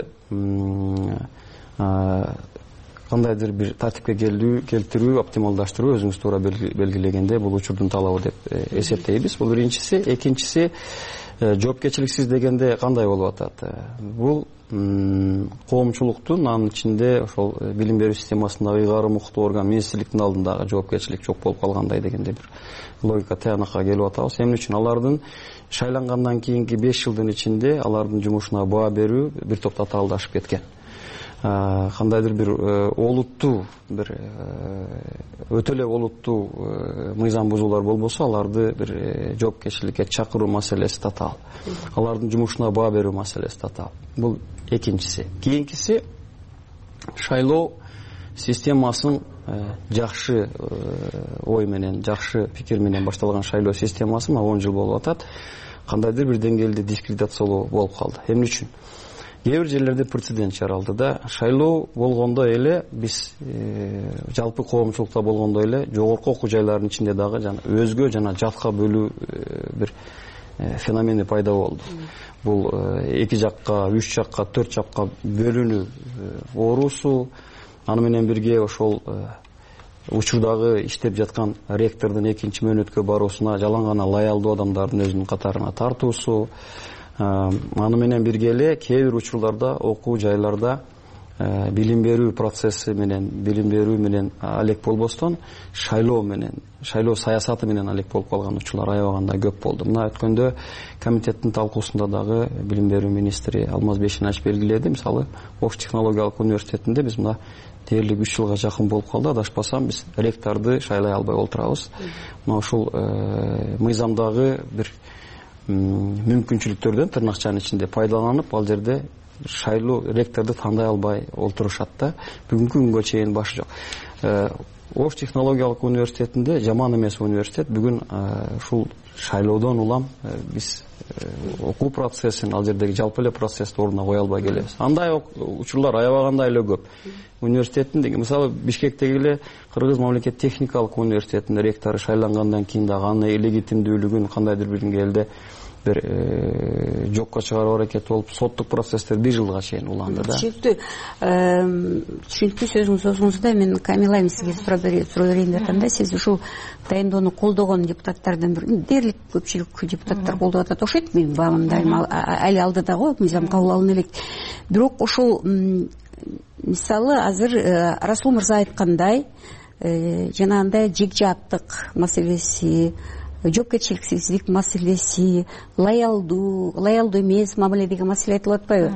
кандайдыр бир тартипке келтирүү, оптималдаштыруу өзүңүз туура белгилегенде бул учурдун талабы деп эсептейбиз. Бул биринчиси. Экинчиси, жоопкерчиликсиз дегенде кандай болуп атат? Бул коомчулуктун, анын ичинде ошол билим берүү системасындагы ыйгарым укуктуу орган министрликтин алдындагы жоопкерчилик жок болуп калгандай дегенде бир логика тыянакка келип атабыз. Эмне үчүн? Алардын шайлангандан кийинки 5 жылдын ичинде алардын жумушуна баа берүү бир топ татаалдашып кеткен. Кандайдыр бир олуттуу, бир өтө эле олуттуу мыйзам бузуулар болбосо, аларды бир жоопкерчиликке чакыруу маселеси татаал. Алардын жумушуна баа берүү маселеси татаал. Бул экинчиси. Кийинкиси, шайлоо системасын жакшы ой менен, жакшы пикир менен башталган шайлоо системасы 10 жыл болуп атат. Кандайдыр бир деңгээлде дискредитациялоо болуп калды. Эмне үчүн? Кээ бир жерлерде прецедент чаралды да, шайлоо болгондо эле биз жалпы коомчулукта болгондо эле жогорку окуу жайлардын ичинде дагы жана өзгө жана жатка бөлүү бир феномени пайда болду. Бул 2 жакка, 3 жакка, 4 жакка бөлүнүү оорусу, аны менен бирге ошол учурдагы иштеп жаткан ректордун экинчи мөөнөткө баруусуна жалаң гана лоялдуу адамдардын өзүнүн катарына тартуусу, аны менен бирге эле кээ бир учурларда окуу жайларда билим берүү процесси менен, билим берүү менен алек болбостон шайлоо саясаты менен алек болуп калган учурлар аябаганда көп болду. Мына өткөндө комитеттин талкуусунда дагы билим берүү министри Алмаз Бейшеналиев белгиледи. Мисалы, Ош технологиялык университетинде биз мына дээрлик 3 жылга жакын болуп калды. Адашпасам, биз ректорду шайлай албай отурабыз. Мына ушул мыйзамдагы бир мүмкүнчүлүктөрдөн тырнакчанын ичинде пайдаланып, ал жерде шайлоо ректорду тандай албай олтурушат да. Бүгүнкү күнгө чейин башы жок. Ош технологиялык университетинде жаман эмес университет. Бүгүн ушул шайлоодон улам биз окуу процессин, ал жердеги жалпы эле процессти ордуна кое албай келебиз. Андай учурлар аябагандай эле көп. Университеттин деги, мисалы, Бишкектеги эле Кыргыз мамлекет техникалык университетинин ректору шайлангандан кийин дагы аны легитимдүүлүгүн кандайдыр бир деңгээлде бир жокко чыгаруу аракети болуп, соттук процесстер 1 жылга чейин уланды да. Түшүнүктүү сөзүңүз соңунда мен Камила айым сизге суроо берейин деп атам да. Сиз ушул дайындоону колдогон депутаттардын бир дээрлик көпчүлүк депутаттар колдоп атат окшойт. Мен баамда али алдыда го мыйзам кабыл алына элек. Бирок ошол мисалы азыр Расул мырза айткандай жанагындай жекжааттык маселеси, жоопкерчиликсиздик маселеси, лоялдуу эмес мамиле деген маселе айтылып атпайбы?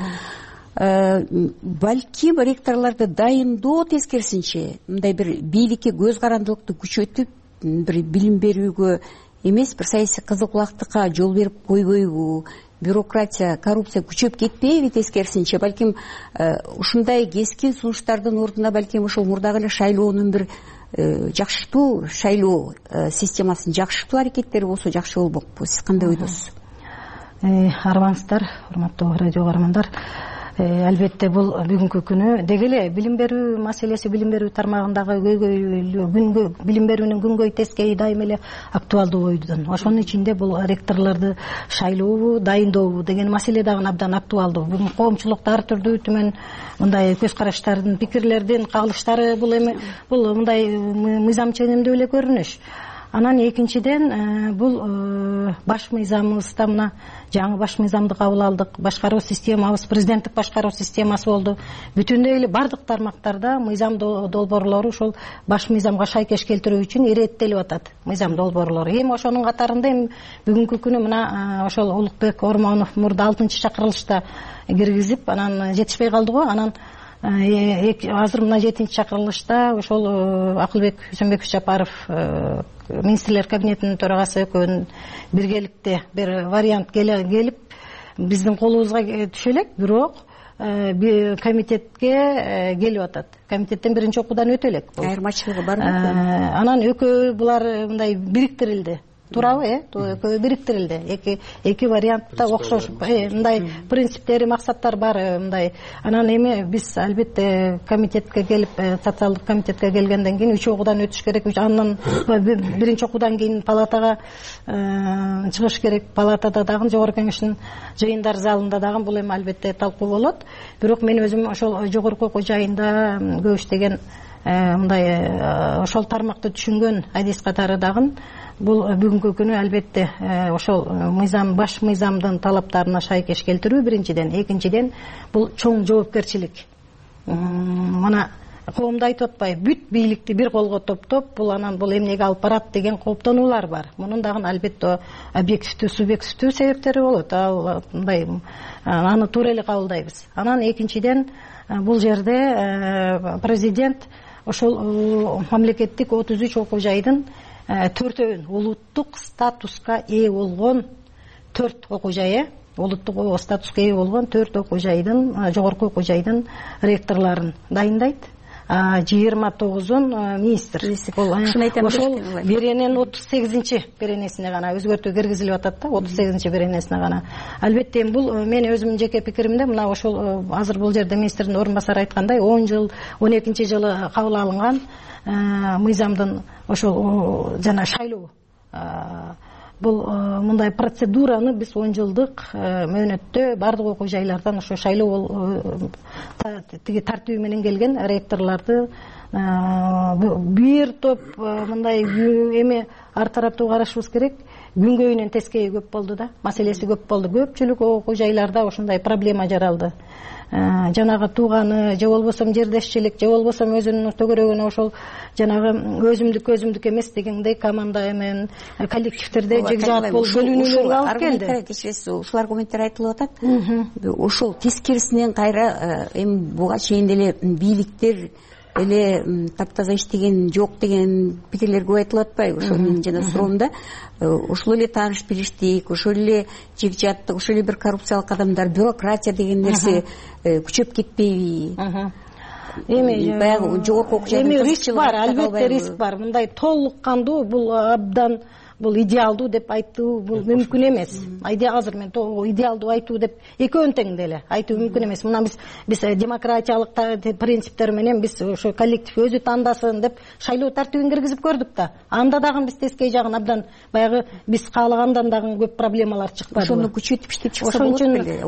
Балким ректорлорду дайындоо тескерисинче мындай бир бийликке көз карандылыкты күчөтүп, бир билим берүүгө эмес, бир саясий кызыкулактыкка жол берип койбойбу? Бюрократия, коррупция күчөп кетпейби тескерисинче? Балким ушундай кескин сунуштардын ордуна балким ушул мурдагы эле шайлоонун бир жакшыртуу, шайлоо системасын жакшыртуу аракеттери болсо жакшы болбокпу? Сиз кандай ойдосуз? Армаңыздар, урматтуу радио каармандар. Албетте бул бүгүнкү күнү деги эле билим берүү маселеси, билим берүү тармагындагы билим берүүнүн күнгөй тескейи дайыма эле актуалдуу бойдон. Ошонун ичинде бул ректорлорду шайлообу, дайындообу деген маселе дагы абдан актуалдуу. Бүгүн коомчулукта ар түрдүү түмөн мындай көз караштардын, пикирлердин кагылыштары бул мындай мыйзам ченемдүү эле көрүнүш. Анан экинчиден бул баш мыйзамыбызда мына жаңы баш мыйзамды кабыл алдык. Башкаруу системабыз президенттик башкаруу системасы болду. Бүтүндөй эле бардык тармактарда мыйзам долбоорлору ошол баш мыйзамга шайкеш келтирүү үчүн иреттелип атат. Мыйзам долбоорлору. Эми ошонун катарында бүгүнкү күнү мына ошол Улукбек Ормонов мурда 6-чакырылышта киргизип, анан жетишпей калды го. Анан азыр мына 7-чакырылышта ошол Акылбек Үсөнбеков Жапаров министрлер кабинетинин төрагасы экөөнүн биргеликте бир вариант келип биздин колубузга түшө элек, бирок комитетке келип атат. Комитеттен биринчи окуудан өтө элек. Айырмачылыгы барбы? Анан экөө булар мындай бириктирилди. Туурабы, экөө бириктирилди. Эки вариантта окшош мындай принциптери, максаттар бар мындай. Анан эми биз албетте комитетке келип, социалдык комитетке келгенден кийин 3 окуудан өтүш керек. Андан биринчи окуудан кийин палатага чыгыш керек. Палатада дагы жогорку кеңештин жыйындар залында дагы бул эми албетте талкуу болот. Бирок мен өзүм ошол жогорку окуу жайында көп иштеген мындай ошол тармакты түшүнгөн адис катары дагы бул бүгүнкү күнү албетте ошол мыйзам, баш мыйзамдын талаптарына шайкеш келтирүү биринчиден, экинчиден бул чоң жоопкерчилик. Мына коомдо айтып атпайбы, бүт бийликти бир колго топтоп, бул анан бул эмнеге алып барат деген кооптонуулар бар. Мунун дагы албетте объективдүү, субъективдүү себептери болот. Ал мындай аны туура эле кабылдайбыз. Анан экинчиден бул жерде президент ошол мамлекеттик 33 окуу жайдын 4-өн улуттук статуска ээ болгон 4 окуу жайы, улуттук статуска ээ болгон 4 окуу жайдын, жогорку окуу жайдын ректорлорун дайындайт. 29-ун министр. Ошол берененин 38-чи беренесине гана өзгөртүү киргизилип атат да, 38-чи беренесине гана. Албетте бул мен өзүмдүн жеке пикиримде мына ошол азыр бул жерде министрдин орун басары айткандай 10 жыл 12-чи жылы кабыл алынган мыйзамдын ошол жана шайлоо бул мындай процедураны биз 10 жылдык мөөнөттө бардык окуу жайлардан ошо шайлоо тиги тартиби менен келген ректорлорду бир топ мындай эми ар тараптуу карашыбыз керек. Күнгөйүнөн тескейи көп болду да, маселеси көп болду. Көпчүлүк окуу жайларда ушундай проблема жаралды. Жанагы тууганы же болбосо жердешчилик же болбосо өзүнүн төгөрөгүнө ошол жанагы өзүмдүк эмес дегендей команда менен коллективдерде жекжаат болуп бөлүнүүлөргө алып келди. Кечиресиз, ушул аргументтер айтылып атат. Ошол тескерисинен кайра эми буга чейин деле бийликтер эле таптаза иштеген жок деген пикирлер көп айтылып атпайбы? Ошол менин жана суроомда ошол эле тааныш билиштик, ошол эле жекжааттык, ошол эле бир коррупциялык адамдар, бюрократия деген нерсе күчөп кетпейби? Эми баягы жогорку окуу жайдын риск бар, албетте риск бар. Мындай толук кандуу бул абдан бул идеалдуу деп айтуу бул мүмкүн эмес. Азыр мен идеалдуу айтуу деп экөөнү тең деле айтуу мүмкүн эмес. Мына биз демократиялык принциптер менен биз ошо коллектив өзү тандасын деп шайлоо тартибин киргизип көрдүк да. Анда дагы биз тескей жагын абдан баягы биз каалагандан дагы көп проблемалар чыкпады. Ошону күчөтүп иштеп чыкса болот беле?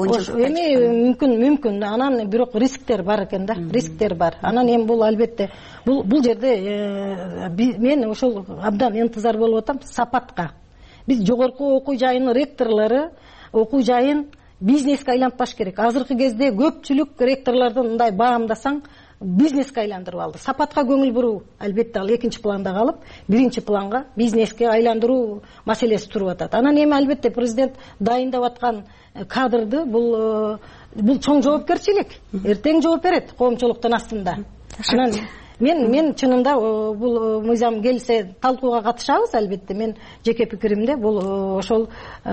Эми мүмкүн. Анан бирок рисктер бар экен да. Рисктер бар. Анан эми бул албетте бул жерде мен ошол абдан интизар болуп атам сапатка. Биз жогорку окуу жайынын ректорлору окуу жайын бизнеске айлантпаш керек. Азыркы кезде көпчүлүк ректорлордун мындай баамдасаң бизнеске айландырып алды. Сапатка көңүл буруу албетте ал экинчи планда калып, биринчи планга бизнеске айландыруу маселеси туруп атат. Анан эми албетте президент дайындап аткан кадрды бул чоң жоопкерчилик. Эртең жооп берет коомчулуктун астында. Анан мен чынында бул мыйзам келсе талкууга катышабыз албетте. Мен жеке пикиримде бул ошол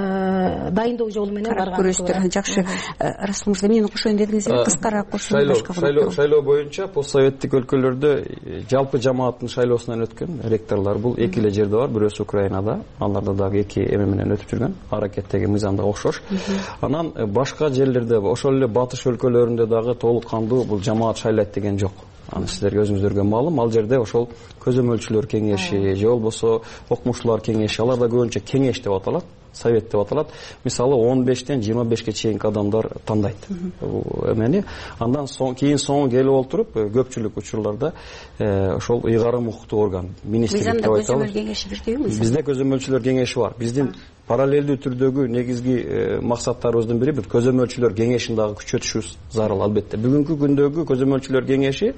дайындоо жолу менен барган. Көрөсүздөр. Жакшы. Расул мырза, менин кошоюн дедиңиз, кыскараак кошсоңуз. Шайлоо боюнча постсоветтик өлкөлөрдө жалпы жамааттын шайлоосунан өткөн ректорлор бул эки эле жерде бар. Бирөөсү Украинада, аларда дагы эки эме менен өтүп жүргөн. Аракеттеги мыйзамга окшош. Анан башка жерлерде ошол эле батыш өлкөлөрүндө дагы толук кандуу бул жамаат шайлайт деген жок. Аны сиздерге өзүңүздөргө маалым. Ал жерде ошол көзөмөлчүлөр кеңеши же болбосо окумуштуулар кеңеши, аларда көбүнчө кеңеш деп аталат, совет деп аталат. Мисалы 15-тен 25-ке чейинки адамдар тандайт эмени. Андан кийин соң келип олтуруп көпчүлүк учурларда ошол ыйгарым укуктуу орган, министрлик деп айтабыз. Бизде көзөмөлчүлөр кеңеши бар. Биздин параллелдүү түрдөгү негизги максаттарыбыздын бири бир көзөмөлчүлөр кеңешин дагы күчөтүшүбүз зарыл албетте. Бүгүнкү күндөгү көзөмөлчүлөр кеңеши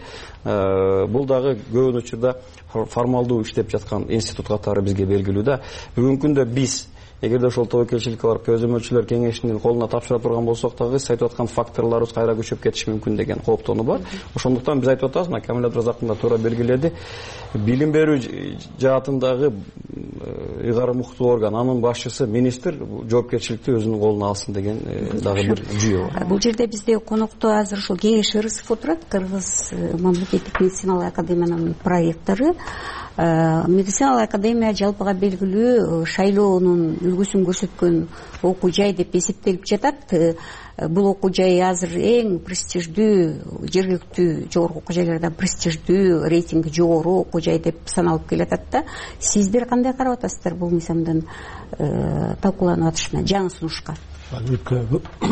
бул дагы көбүн учурда формалдуу иштеп жаткан институт катары бизге белгилүү да. Бүгүнкү күндө биз эгерде ошол тобокелчиликке барып көзөмөлчүлөр кеңешинин колуна тапшыра турган болсок дагы сиз айтып аткан факторлорубуз кайра күчөп кетиши мүмкүн деген кооптонуу бар. Ошондуктан биз айтып атабыз, мына Камил Абдыразактын да туура белгиледи. Билим берүү жаатындагы ыйгарым укуктуу орган, анын башчысы министр жоопкерчиликти өзүнүн колуна алсын деген дагы бир жүйө бар. Бул жерде бизде конокто азыр ушул Кеңеш Ырысов отурат, Кыргыз мамлекеттик медициналык академиянын проректору. Медициналык академия жалпыга белгилүү шайлоонун үлгүсүн көрсөткөн окуу жай деп эсептелип жатат. Бул окуу жай азыр эң престиждүү, жергиликтүү жогорку окуу жайлардан престиждүү, рейтинги жогору окуу жай деп саналып келатат да. Сиздер кандай карап атасыздар бул мыйзамдын талкууланып атышына, жаңы сунушка? Албетте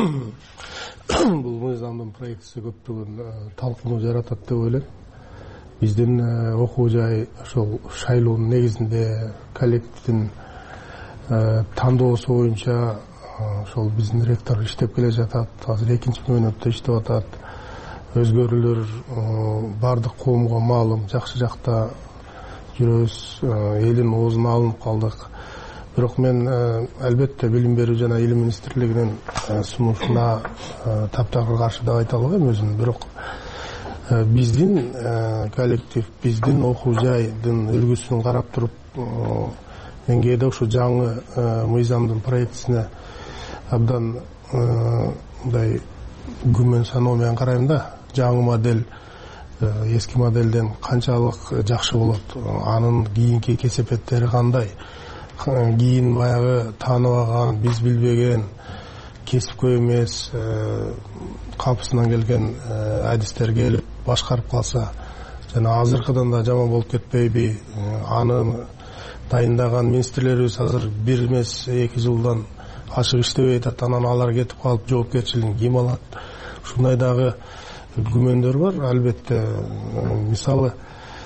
бул мыйзамдын проектиси көптөгөн талкууну жаратат деп ойлойм. Биздин окуу жай ошол шайлоонун негизинде коллективдин тандоосу боюнча ошол биздин ректор иштеп келе жатат. Азыр экинчи мөөнөттө иштеп атат. Өзгөрүүлөр бардык коомго маалым, жакшы жакта жүрөбүз, элдин оозуна алынып калдык. Бирок мен албетте билим берүү жана илим министрлигинин сунушуна таптакыр каршы деп айта албайм өзүм. Бирок биздин коллектив, биздин окуу жайдын үлгүсүн карап туруп, мен кээде ушу жаңы мыйзамдын проектисине абдан мындай күмөн саноо менен карайм да. Жаңы модель эски моделден канчалык жакшы болот, анын кийинки кесепеттери кандай, кийин баягы тааныбаган, биз билбеген, кесипкөй эмес, калпысынан келген адистер келип башкарып калса, жана азыркыдан да жаман болуп кетпейби, аны дайындаган министрлерибиз азыр бир эмес 2 жылдан ашык иштебей атат, анан алар кетип калып жоопкерчилигин ким алат? Ушундай дагы күмөндөр бар. Албетте, мисалы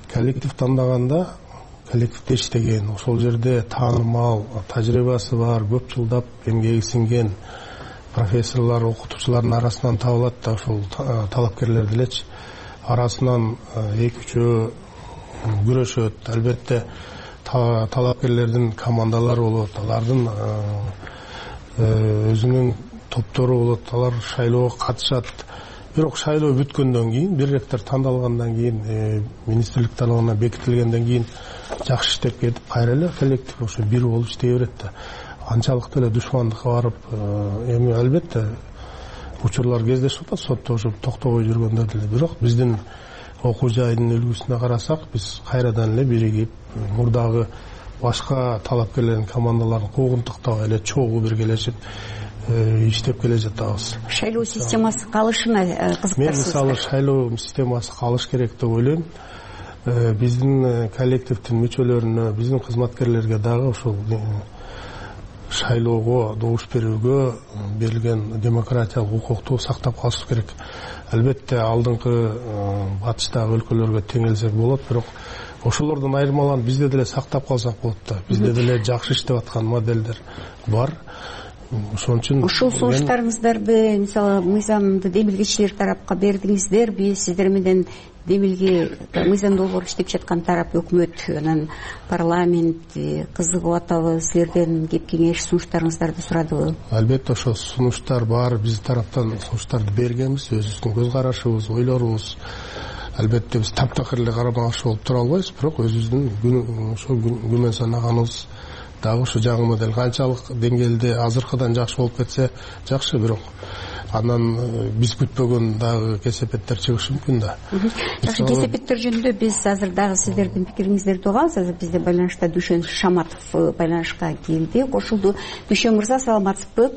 коллектив тандаганда коллективде иштеген, ошол жерде таанымал, тажрыйбасы бар, көп жылдап эмгеги сиңген профессорлор, окутуучулардын арасынан табылат да ошол талапкерлер делечи. Арасынан 2-3 күрөшөт. Албетте талапкерлердин командалары болот, алардын өзүнүн топтору болот, алар шайлоого катышат. Бирок шайлоо бүткөндөн кийин, бир ректор тандалгандан кийин, министрлик тарабынан бекитилгенден кийин жакшы иштеп кетип, кайра эле коллектив ошо бир болуп иштей берет да. Анчалык деле душмандыкка барып, эми албетте учурлар кездешип атат, сотто ошо токтобой жүргөндөр деле. Бирок биздин окуу жайдын үлгүсүнө карасак, биз кайрадан эле биригип, мурдагы башка талапкерлердин командаларын куугунтуктабай эле чогуу биргелешип иштеп келе жатабыз. Шайлоо системасы калышына кызыктырсыз. Мен мисалы шайлоо системасы калыш керек деп ойлойм. Биздин коллективдин мүчөлөрүнө, биздин кызматкерлерге дагы ошол шайлоого добуш берүүгө берилген демократиялык укукту сактап калыш керек. Албетте алдыңкы батыштагы өлкөлөргө теңелсек болот, бирок ошолордон айырмаланып бизде деле сактап калсак болот да. Бизде деле жакшы иштеп аткан моделдер бар. Ошон үчүн ушул сунуштарыңыздарды мисалы мыйзамды демилгечилер тарапка бердиңиздерби? Сиздер менен демилге мыйзам долбоор иштеп жаткан тарап өкмөт, анан парламент кызыгып атабы, силерден кеп кеңеш сунуштарыңыздарды сурадыбы? Албетте ошол сунуштар бар, биз тараптан сунуштарды бергенбиз, өзүбүздүн көз карашыбыз, ойлорубуз. Албетте биз таптакыр эле карама каршы болуп тура албайбыз, бирок өзүбүздүн ошол күмөн санаганыбыз дагы ошо жаңы модель канчалык деңгээлде азыркыдан жакшы болуп кетсе жакшы, бирок анан биз күтпөгөн дагы кесепеттер чыгышы мүмкүн да. Жакшы, кесепеттер жөнүндө биз азыр дагы сиздердин пикириңиздерди угабыз. Азыр бизде байланышта Дүшөн Шаматов байланышка келди, кошулду. Дүшөн мырза, саламатсызбы?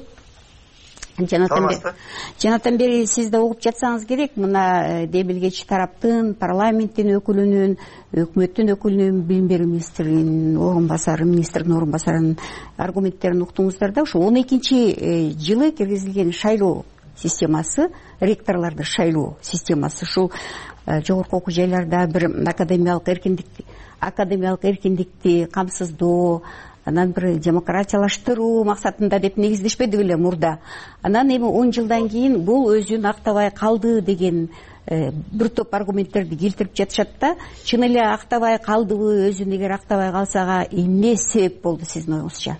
Жанатан бери сиз да угуп жатсаңыз керек, мына демилгечи тараптын, парламенттин өкүлүнүн, өкмөттүн өкүлүнүн, билим берүү министринин орун басарынын аргументтерин уктуңуздар да. Ошо 12-жылы киргизилген шайлоо системасы, ректорлорду шайлоо системасы, ушул жогорку окуу жайларда бир академиялык эркиндикти камсыздоо, анан бир демократиялаштыруу максатында деп негиздешпеди беле мурда. Анан эми 10 жылдан кийин бул өзүн актабай калды деген бир топ аргументтерди келтирип жатышат да. Чын эле актабай калдыбы, өзүн эгер актабай калсага эмне себеп болду сиздин оюңузча?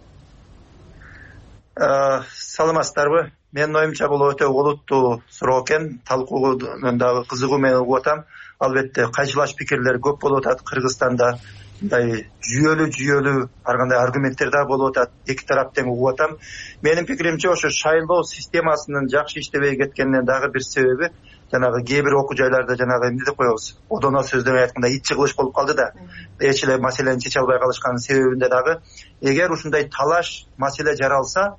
Саламатсыздарбы? Менин оюмча бул өтө олуттуу суроо экен. Талкууну дагы кызыгуу менен угуп атам. Албетте кайчылаш пикирлер көп болуп атат Кыргызстанда. Мындай жүйөлүү ар кандай аргументтер да болуп атат. Эки тараптан угуп атам. Менин пикиримче ошо шайлоо системасынын жакшы иштебей кеткенинин дагы бир себеби жанагы кээ бир окуу жайларда жанагы эмне деп коебуз, одоно сөздөй айтканда ит жыгылыш болуп калды да. Эч эле маселени чече албай калышканын себебинде дагы эгер ушундай талаш маселе жаралса,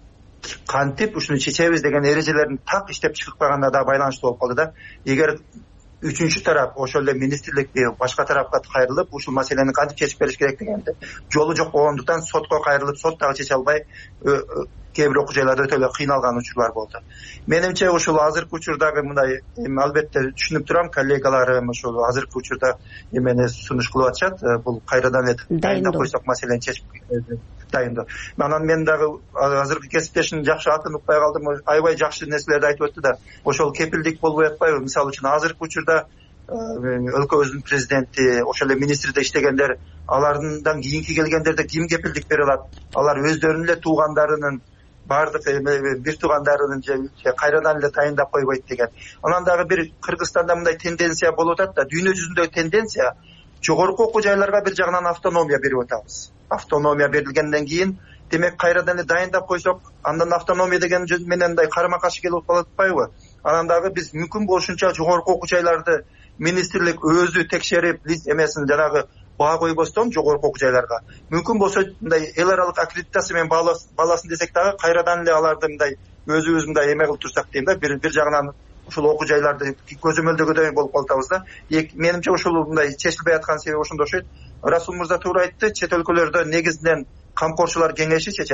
кантип ушуну чечебиз деген эрежелерин так иштеп чыкпаганына да байланыштуу болуп калды да. Эгер үчүнчү тарап ошол эле министрликти башка тарапка кайрылып, ушул маселени кантип чечип бериш керек дегенде жолу жок болгондуктан сотко кайрылып, сот дагы чече албай кээ бир окуу жайларда өтө эле кыйналган учурлар болду. Менимче ушул азыркы учурдагы мындай албетте түшүнүп турам, коллегаларым ошол азыркы учурда эмени сунуш кылып атышат, бул кайрадан эле дайындап койсок маселени чечип дайындоо. Анан мен дагы азыркы кесиптешимдин жакшы атын укпай калдым, аябай жакшы нерселерди айтып өттү да. Ошол кепилдик болбой атпайбы? Мисалы үчүн азыркы учурда өлкөбүздүн президенти, ошол эле министрде иштегендер, алардан кийинки келгендерде ким кепилдик бере алат? Алар өздөрүнүн эле туугандарынын бардык бир туугандарынын же кайрадан эле дайындап койбойт деген. Анан дагы бир Кыргызстанда мындай тенденция болуп атат да, дүйнө жүзүндөгү тенденция жогорку окуу жайларга бир жагынан автономия берип атабыз. Автономия берилгенден кийин, демек кайрадан эле дайындап койсок, андан автономия деген менен мындай карама каршы келип калып атпайбы? Анан дагы биз мүмкүн болушунча жогорку окуу жайларды министрлик өзү текшерип, эмесин жанагы баа койбостон жогорку окуу жайларга мүмкүн болсо мындай эл аралык аккредитация менен бааласын десек дагы кайрадан эле аларды мындай өзүбүз мындай эме кылып турсак дейм да, бир жагынан ушул окуу жайларды көзөмөлдөгөндөй болуп калабыз да. Менимче ушул мындай чечилбей аткан себеби ошондо окшойт. Расул мырза туура айтты, чет өлкөлөрдө негизинен камкорчулар кеңеши чечет.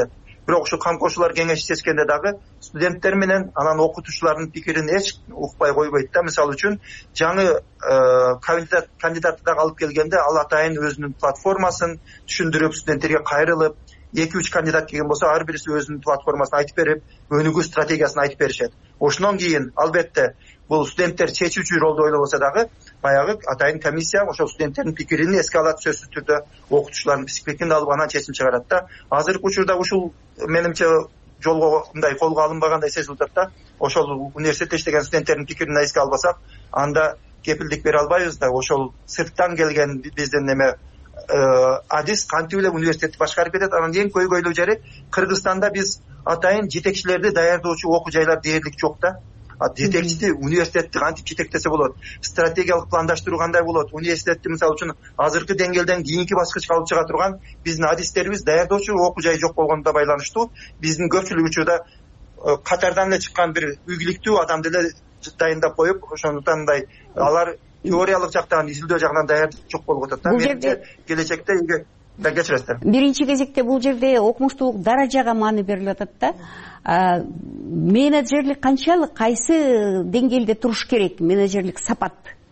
бирок ушу камкорчулар кеңеши чечкенде дагы студенттер менен анан окутуучулардын пикирин эч укпай койбойт да. Мисалы үчүн жаңы кандидатты дагы алып келгенде ал атайын өзүнүн платформасын түшүндүрүп, студенттерге кайрылып, 2-3 кандидат келген болсо ар бириси өзүнүн платформасын айтып берип, өнүгүү стратегиясын айтып беришет. Ошондон кийин албетте бул студенттер чечүүчү ролду ойлобосо дагы баягы атайын комиссия ошол студенттердин пикирин эске алат, сөзсүз түрдө окутуучулардын пикирин алып анан чечим чыгарат да. Азыркы учурда ушул менимче жолго мындай колго алынбагандай сезилип атат да. Ошол университетте иштеген студенттердин пикирин эске албасак, анда кепилдик бере албайбыз да. Ошол сырттан келген биздин адис кантип эле университетти башкарып кетет. Анан эң көйгөйлүү жери Кыргызстанда биз атайын жетекчилерди даярдоочу окуу жайлар дээрлик жок да. Жетекчиси университетти кантип жетектесе болот, стратегиялык пландаштыруу кандай болот, университетти мисалы үчүн азыркы деңгээлден кийинки баскычка алып чыга турган биздин адистерибиз даярдоочу окуу жайы жок болгондо байланыштуу биздин көпчүлүк учурда катардан эле чыккан бир ийгиликтүү адамды эле дайындап коюп, ошондуктан мындай алар теориялык жактан, изилдөө жагынан даярдык жок болуп атат да. Менимче келечекте кечиресиздер. Биринчи кезекте бул жерде окумуштуулук даражага маани берилип атат да. Менеджерлик канчалык, кайсы деңгээлде туруш керек менеджерлик сапат?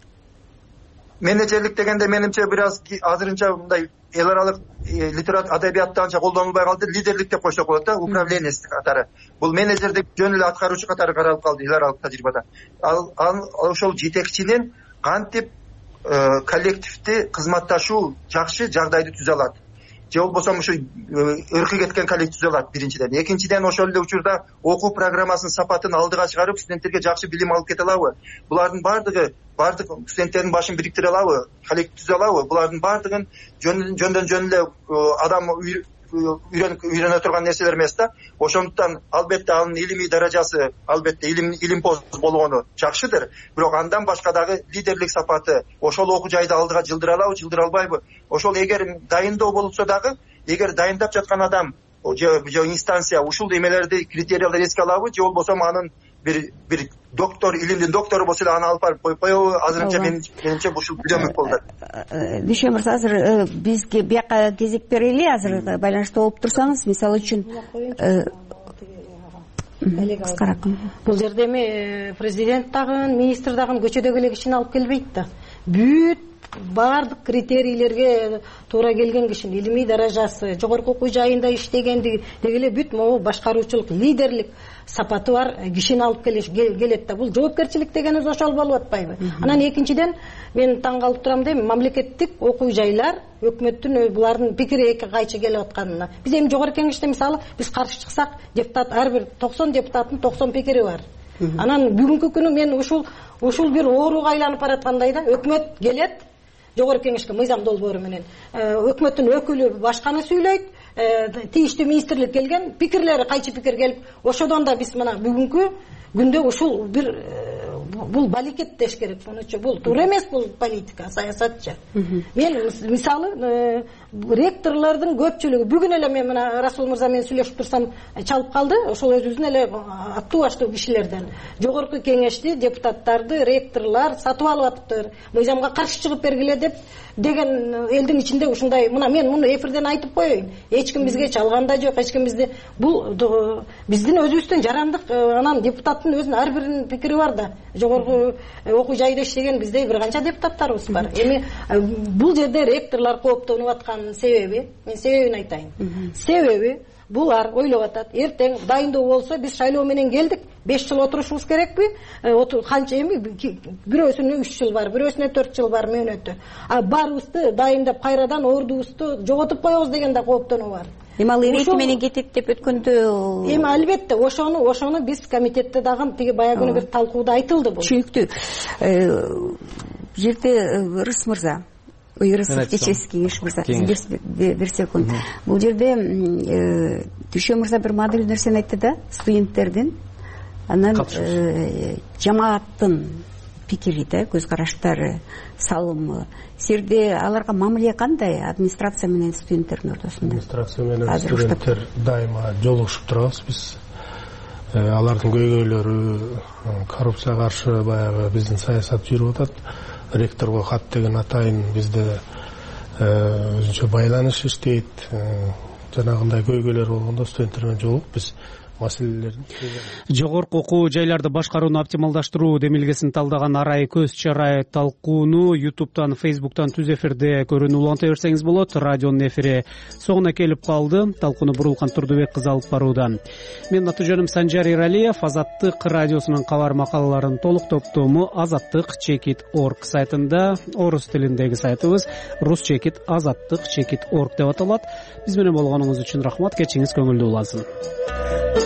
Менеджерлик дегенде менимче бир аз азырынча мындай эл аралык адабиятта анча колдонулбай калды. Лидерлик деп койсок болот да, управленец катары. Бул менеджердик жөн эле аткаруучу катары каралып калды эл аралык тажрыйбада. Ал ошол жетекчинин кантип коллективди кызматташуу жакшы жагдайды түзө алат, же болбосо ушу ыркы кеткен коллектив түзө алат биринчиден. Экинчиден ошол эле учурда окуу программасынын сапатын алдыга чыгарып, студенттерге жакшы билим алып кете алабы? Булардын бардык студенттердин башын бириктире алабы? Коллектив түзө алабы? Булардын бардыгын жөндөн жөн эле адам үйрөнө турган нерселер эмес да. Ошондуктан албетте анын илимий даражасы, албетте илимпоз болгону жакшыдыр, бирок андан башка дагы лидерлик сапаты, ошол окуу жайды алдыга жылдыра алабы, жылдыра албайбы? Ошол эгер дайындоо болсо дагы, эгер дайындап жаткан адам же инстанция ушул эмелерди, критерияларды эске алабы, же болбосо анын бир доктор, илимдин доктору болсо эле аны алып барып коебу? Азырынча менимче ушул билемек болду. Дүйшө мырза, азыр бизге бияка кезек берели. Азыр байланышта болуп турсаңыз, мисалы үчүн бул жерде эми президент дагы, министр дагы көчөдөгү эле кишини алып келбейт да. Бүт баардык критерийлерге туура келген кишини, илимий даражасы, жогорку окуу жайында иштегендиги деги эле бүт могу башкаруучулук, лидерлик сапаты бар кишини алып келет да. Бул жоопкерчилик дегенибиз ошол болуп атпайбы? Анан экинчиден мен таң калып турам дейм, мамлекеттик окуу жайлар өкмөттүн булардын пикири эки кайчы келип атканына. Биз эми жогорку кеңеште мисалы биз каршы чыксак, депутат ар бир 90 депутаттын 90 пикири бар. Анан бүгүнкү күнү мен ушул бир ооруга айланып бараткандай да. Өкмөт келет жогорку кеңешке мыйзам долбоору менен, өкмөттүн өкүлү башканы сүйлөйт, тийиштүү министрлик келген, пикирлери кайчы пикир келип, ошодон да биз мына бүгүнкү күндө ушул бир бул баликет деш керек. Сонучу бул туура эмес, бул политика, саясатчы. Мен мисалы ректорлордун көпчүлүгү бүгүн эле мен мына Расул мырза менен сүйлөшүп турсам чалып калды, ошол өзүбүздүн эле аттуу баштуу кишилерден. Жогорку кеңешти, депутаттарды ректорлор сатып алып атыптыр, мыйзамга каршы чыгып бергиле деген элдин ичинде ушундай. Мына мен муну эфирден айтып коеюн, эч ким бизге чалган да жок, эч ким бизди бул биздин өзүбүздүн жарандык, анан депутаттын өзүнүн ар биринин пикири бар да. Жогорку окуу жайда иштеген бизде бир канча депутаттарыбыз бар. Эми бул жерде ректорлор кооптонуп аткан себеби, мен себебин айтайын. Себеби булар ойлоп атат, эртең дайындоо болсо биз шайлоо менен келдик, 5 жыл отурушубуз керекпи? Канча эми бирөөсүнө 3 жыл бар, бирөөсүнө 4 жыл бар мөөнөтү. Баарыбызды дайындап кайрадан ордубузду жоготуп коебуз деген да кооптонуу бар. Эми ал ирети менен кетет деп өткөндө эми албетте ошону биз комитетте дагы тиги баягы бир талкууда айтылды бул. Түшүнүктүү. Жерде Ырыс мырза, кечеси кеңеш мырза, бир секунд. Бул жерде Түшө мырза бир модуль нерсени айтты да, студенттердин анан жамааттын пикири да, көз караштары, салымы. Сирде аларга мамиле кандай администрация менен студенттердин ортосунда? Администрация менен студенттер дайыма жолугушуп турабыз биз. Алардын көйгөйлөрү, коррупцияга каршы баягы биздин саясат жүрүп атат. Ректорго кат деген атайын бизде өзүнчө байланыш иштейт. жанагындай көйгөйлөр болгондо студенттер менен жолугуп биз маселелерин жогорку окуу жайларды башкарууну оптималдаштыруу демилгесин талдаган арай көз чарай талкууну YouTube'тан, Facebook'тан түз эфирде көрүүнү уланта берсеңиз болот. Радионун эфири соңуна келип калды. Талкууну Бурулкан Турдубек кызы алып барууда. Менин аты жөнүм Санжар Иралиев. Азаттык радиосунун кабар макалаларын толук топтому azattik.org сайтында, орус тилиндеги сайтыбыз rus.azattik.org деп аталат. Биз менен болгонуңуз үчүн рахмат. Кечиңиз көңүлдүү улансын.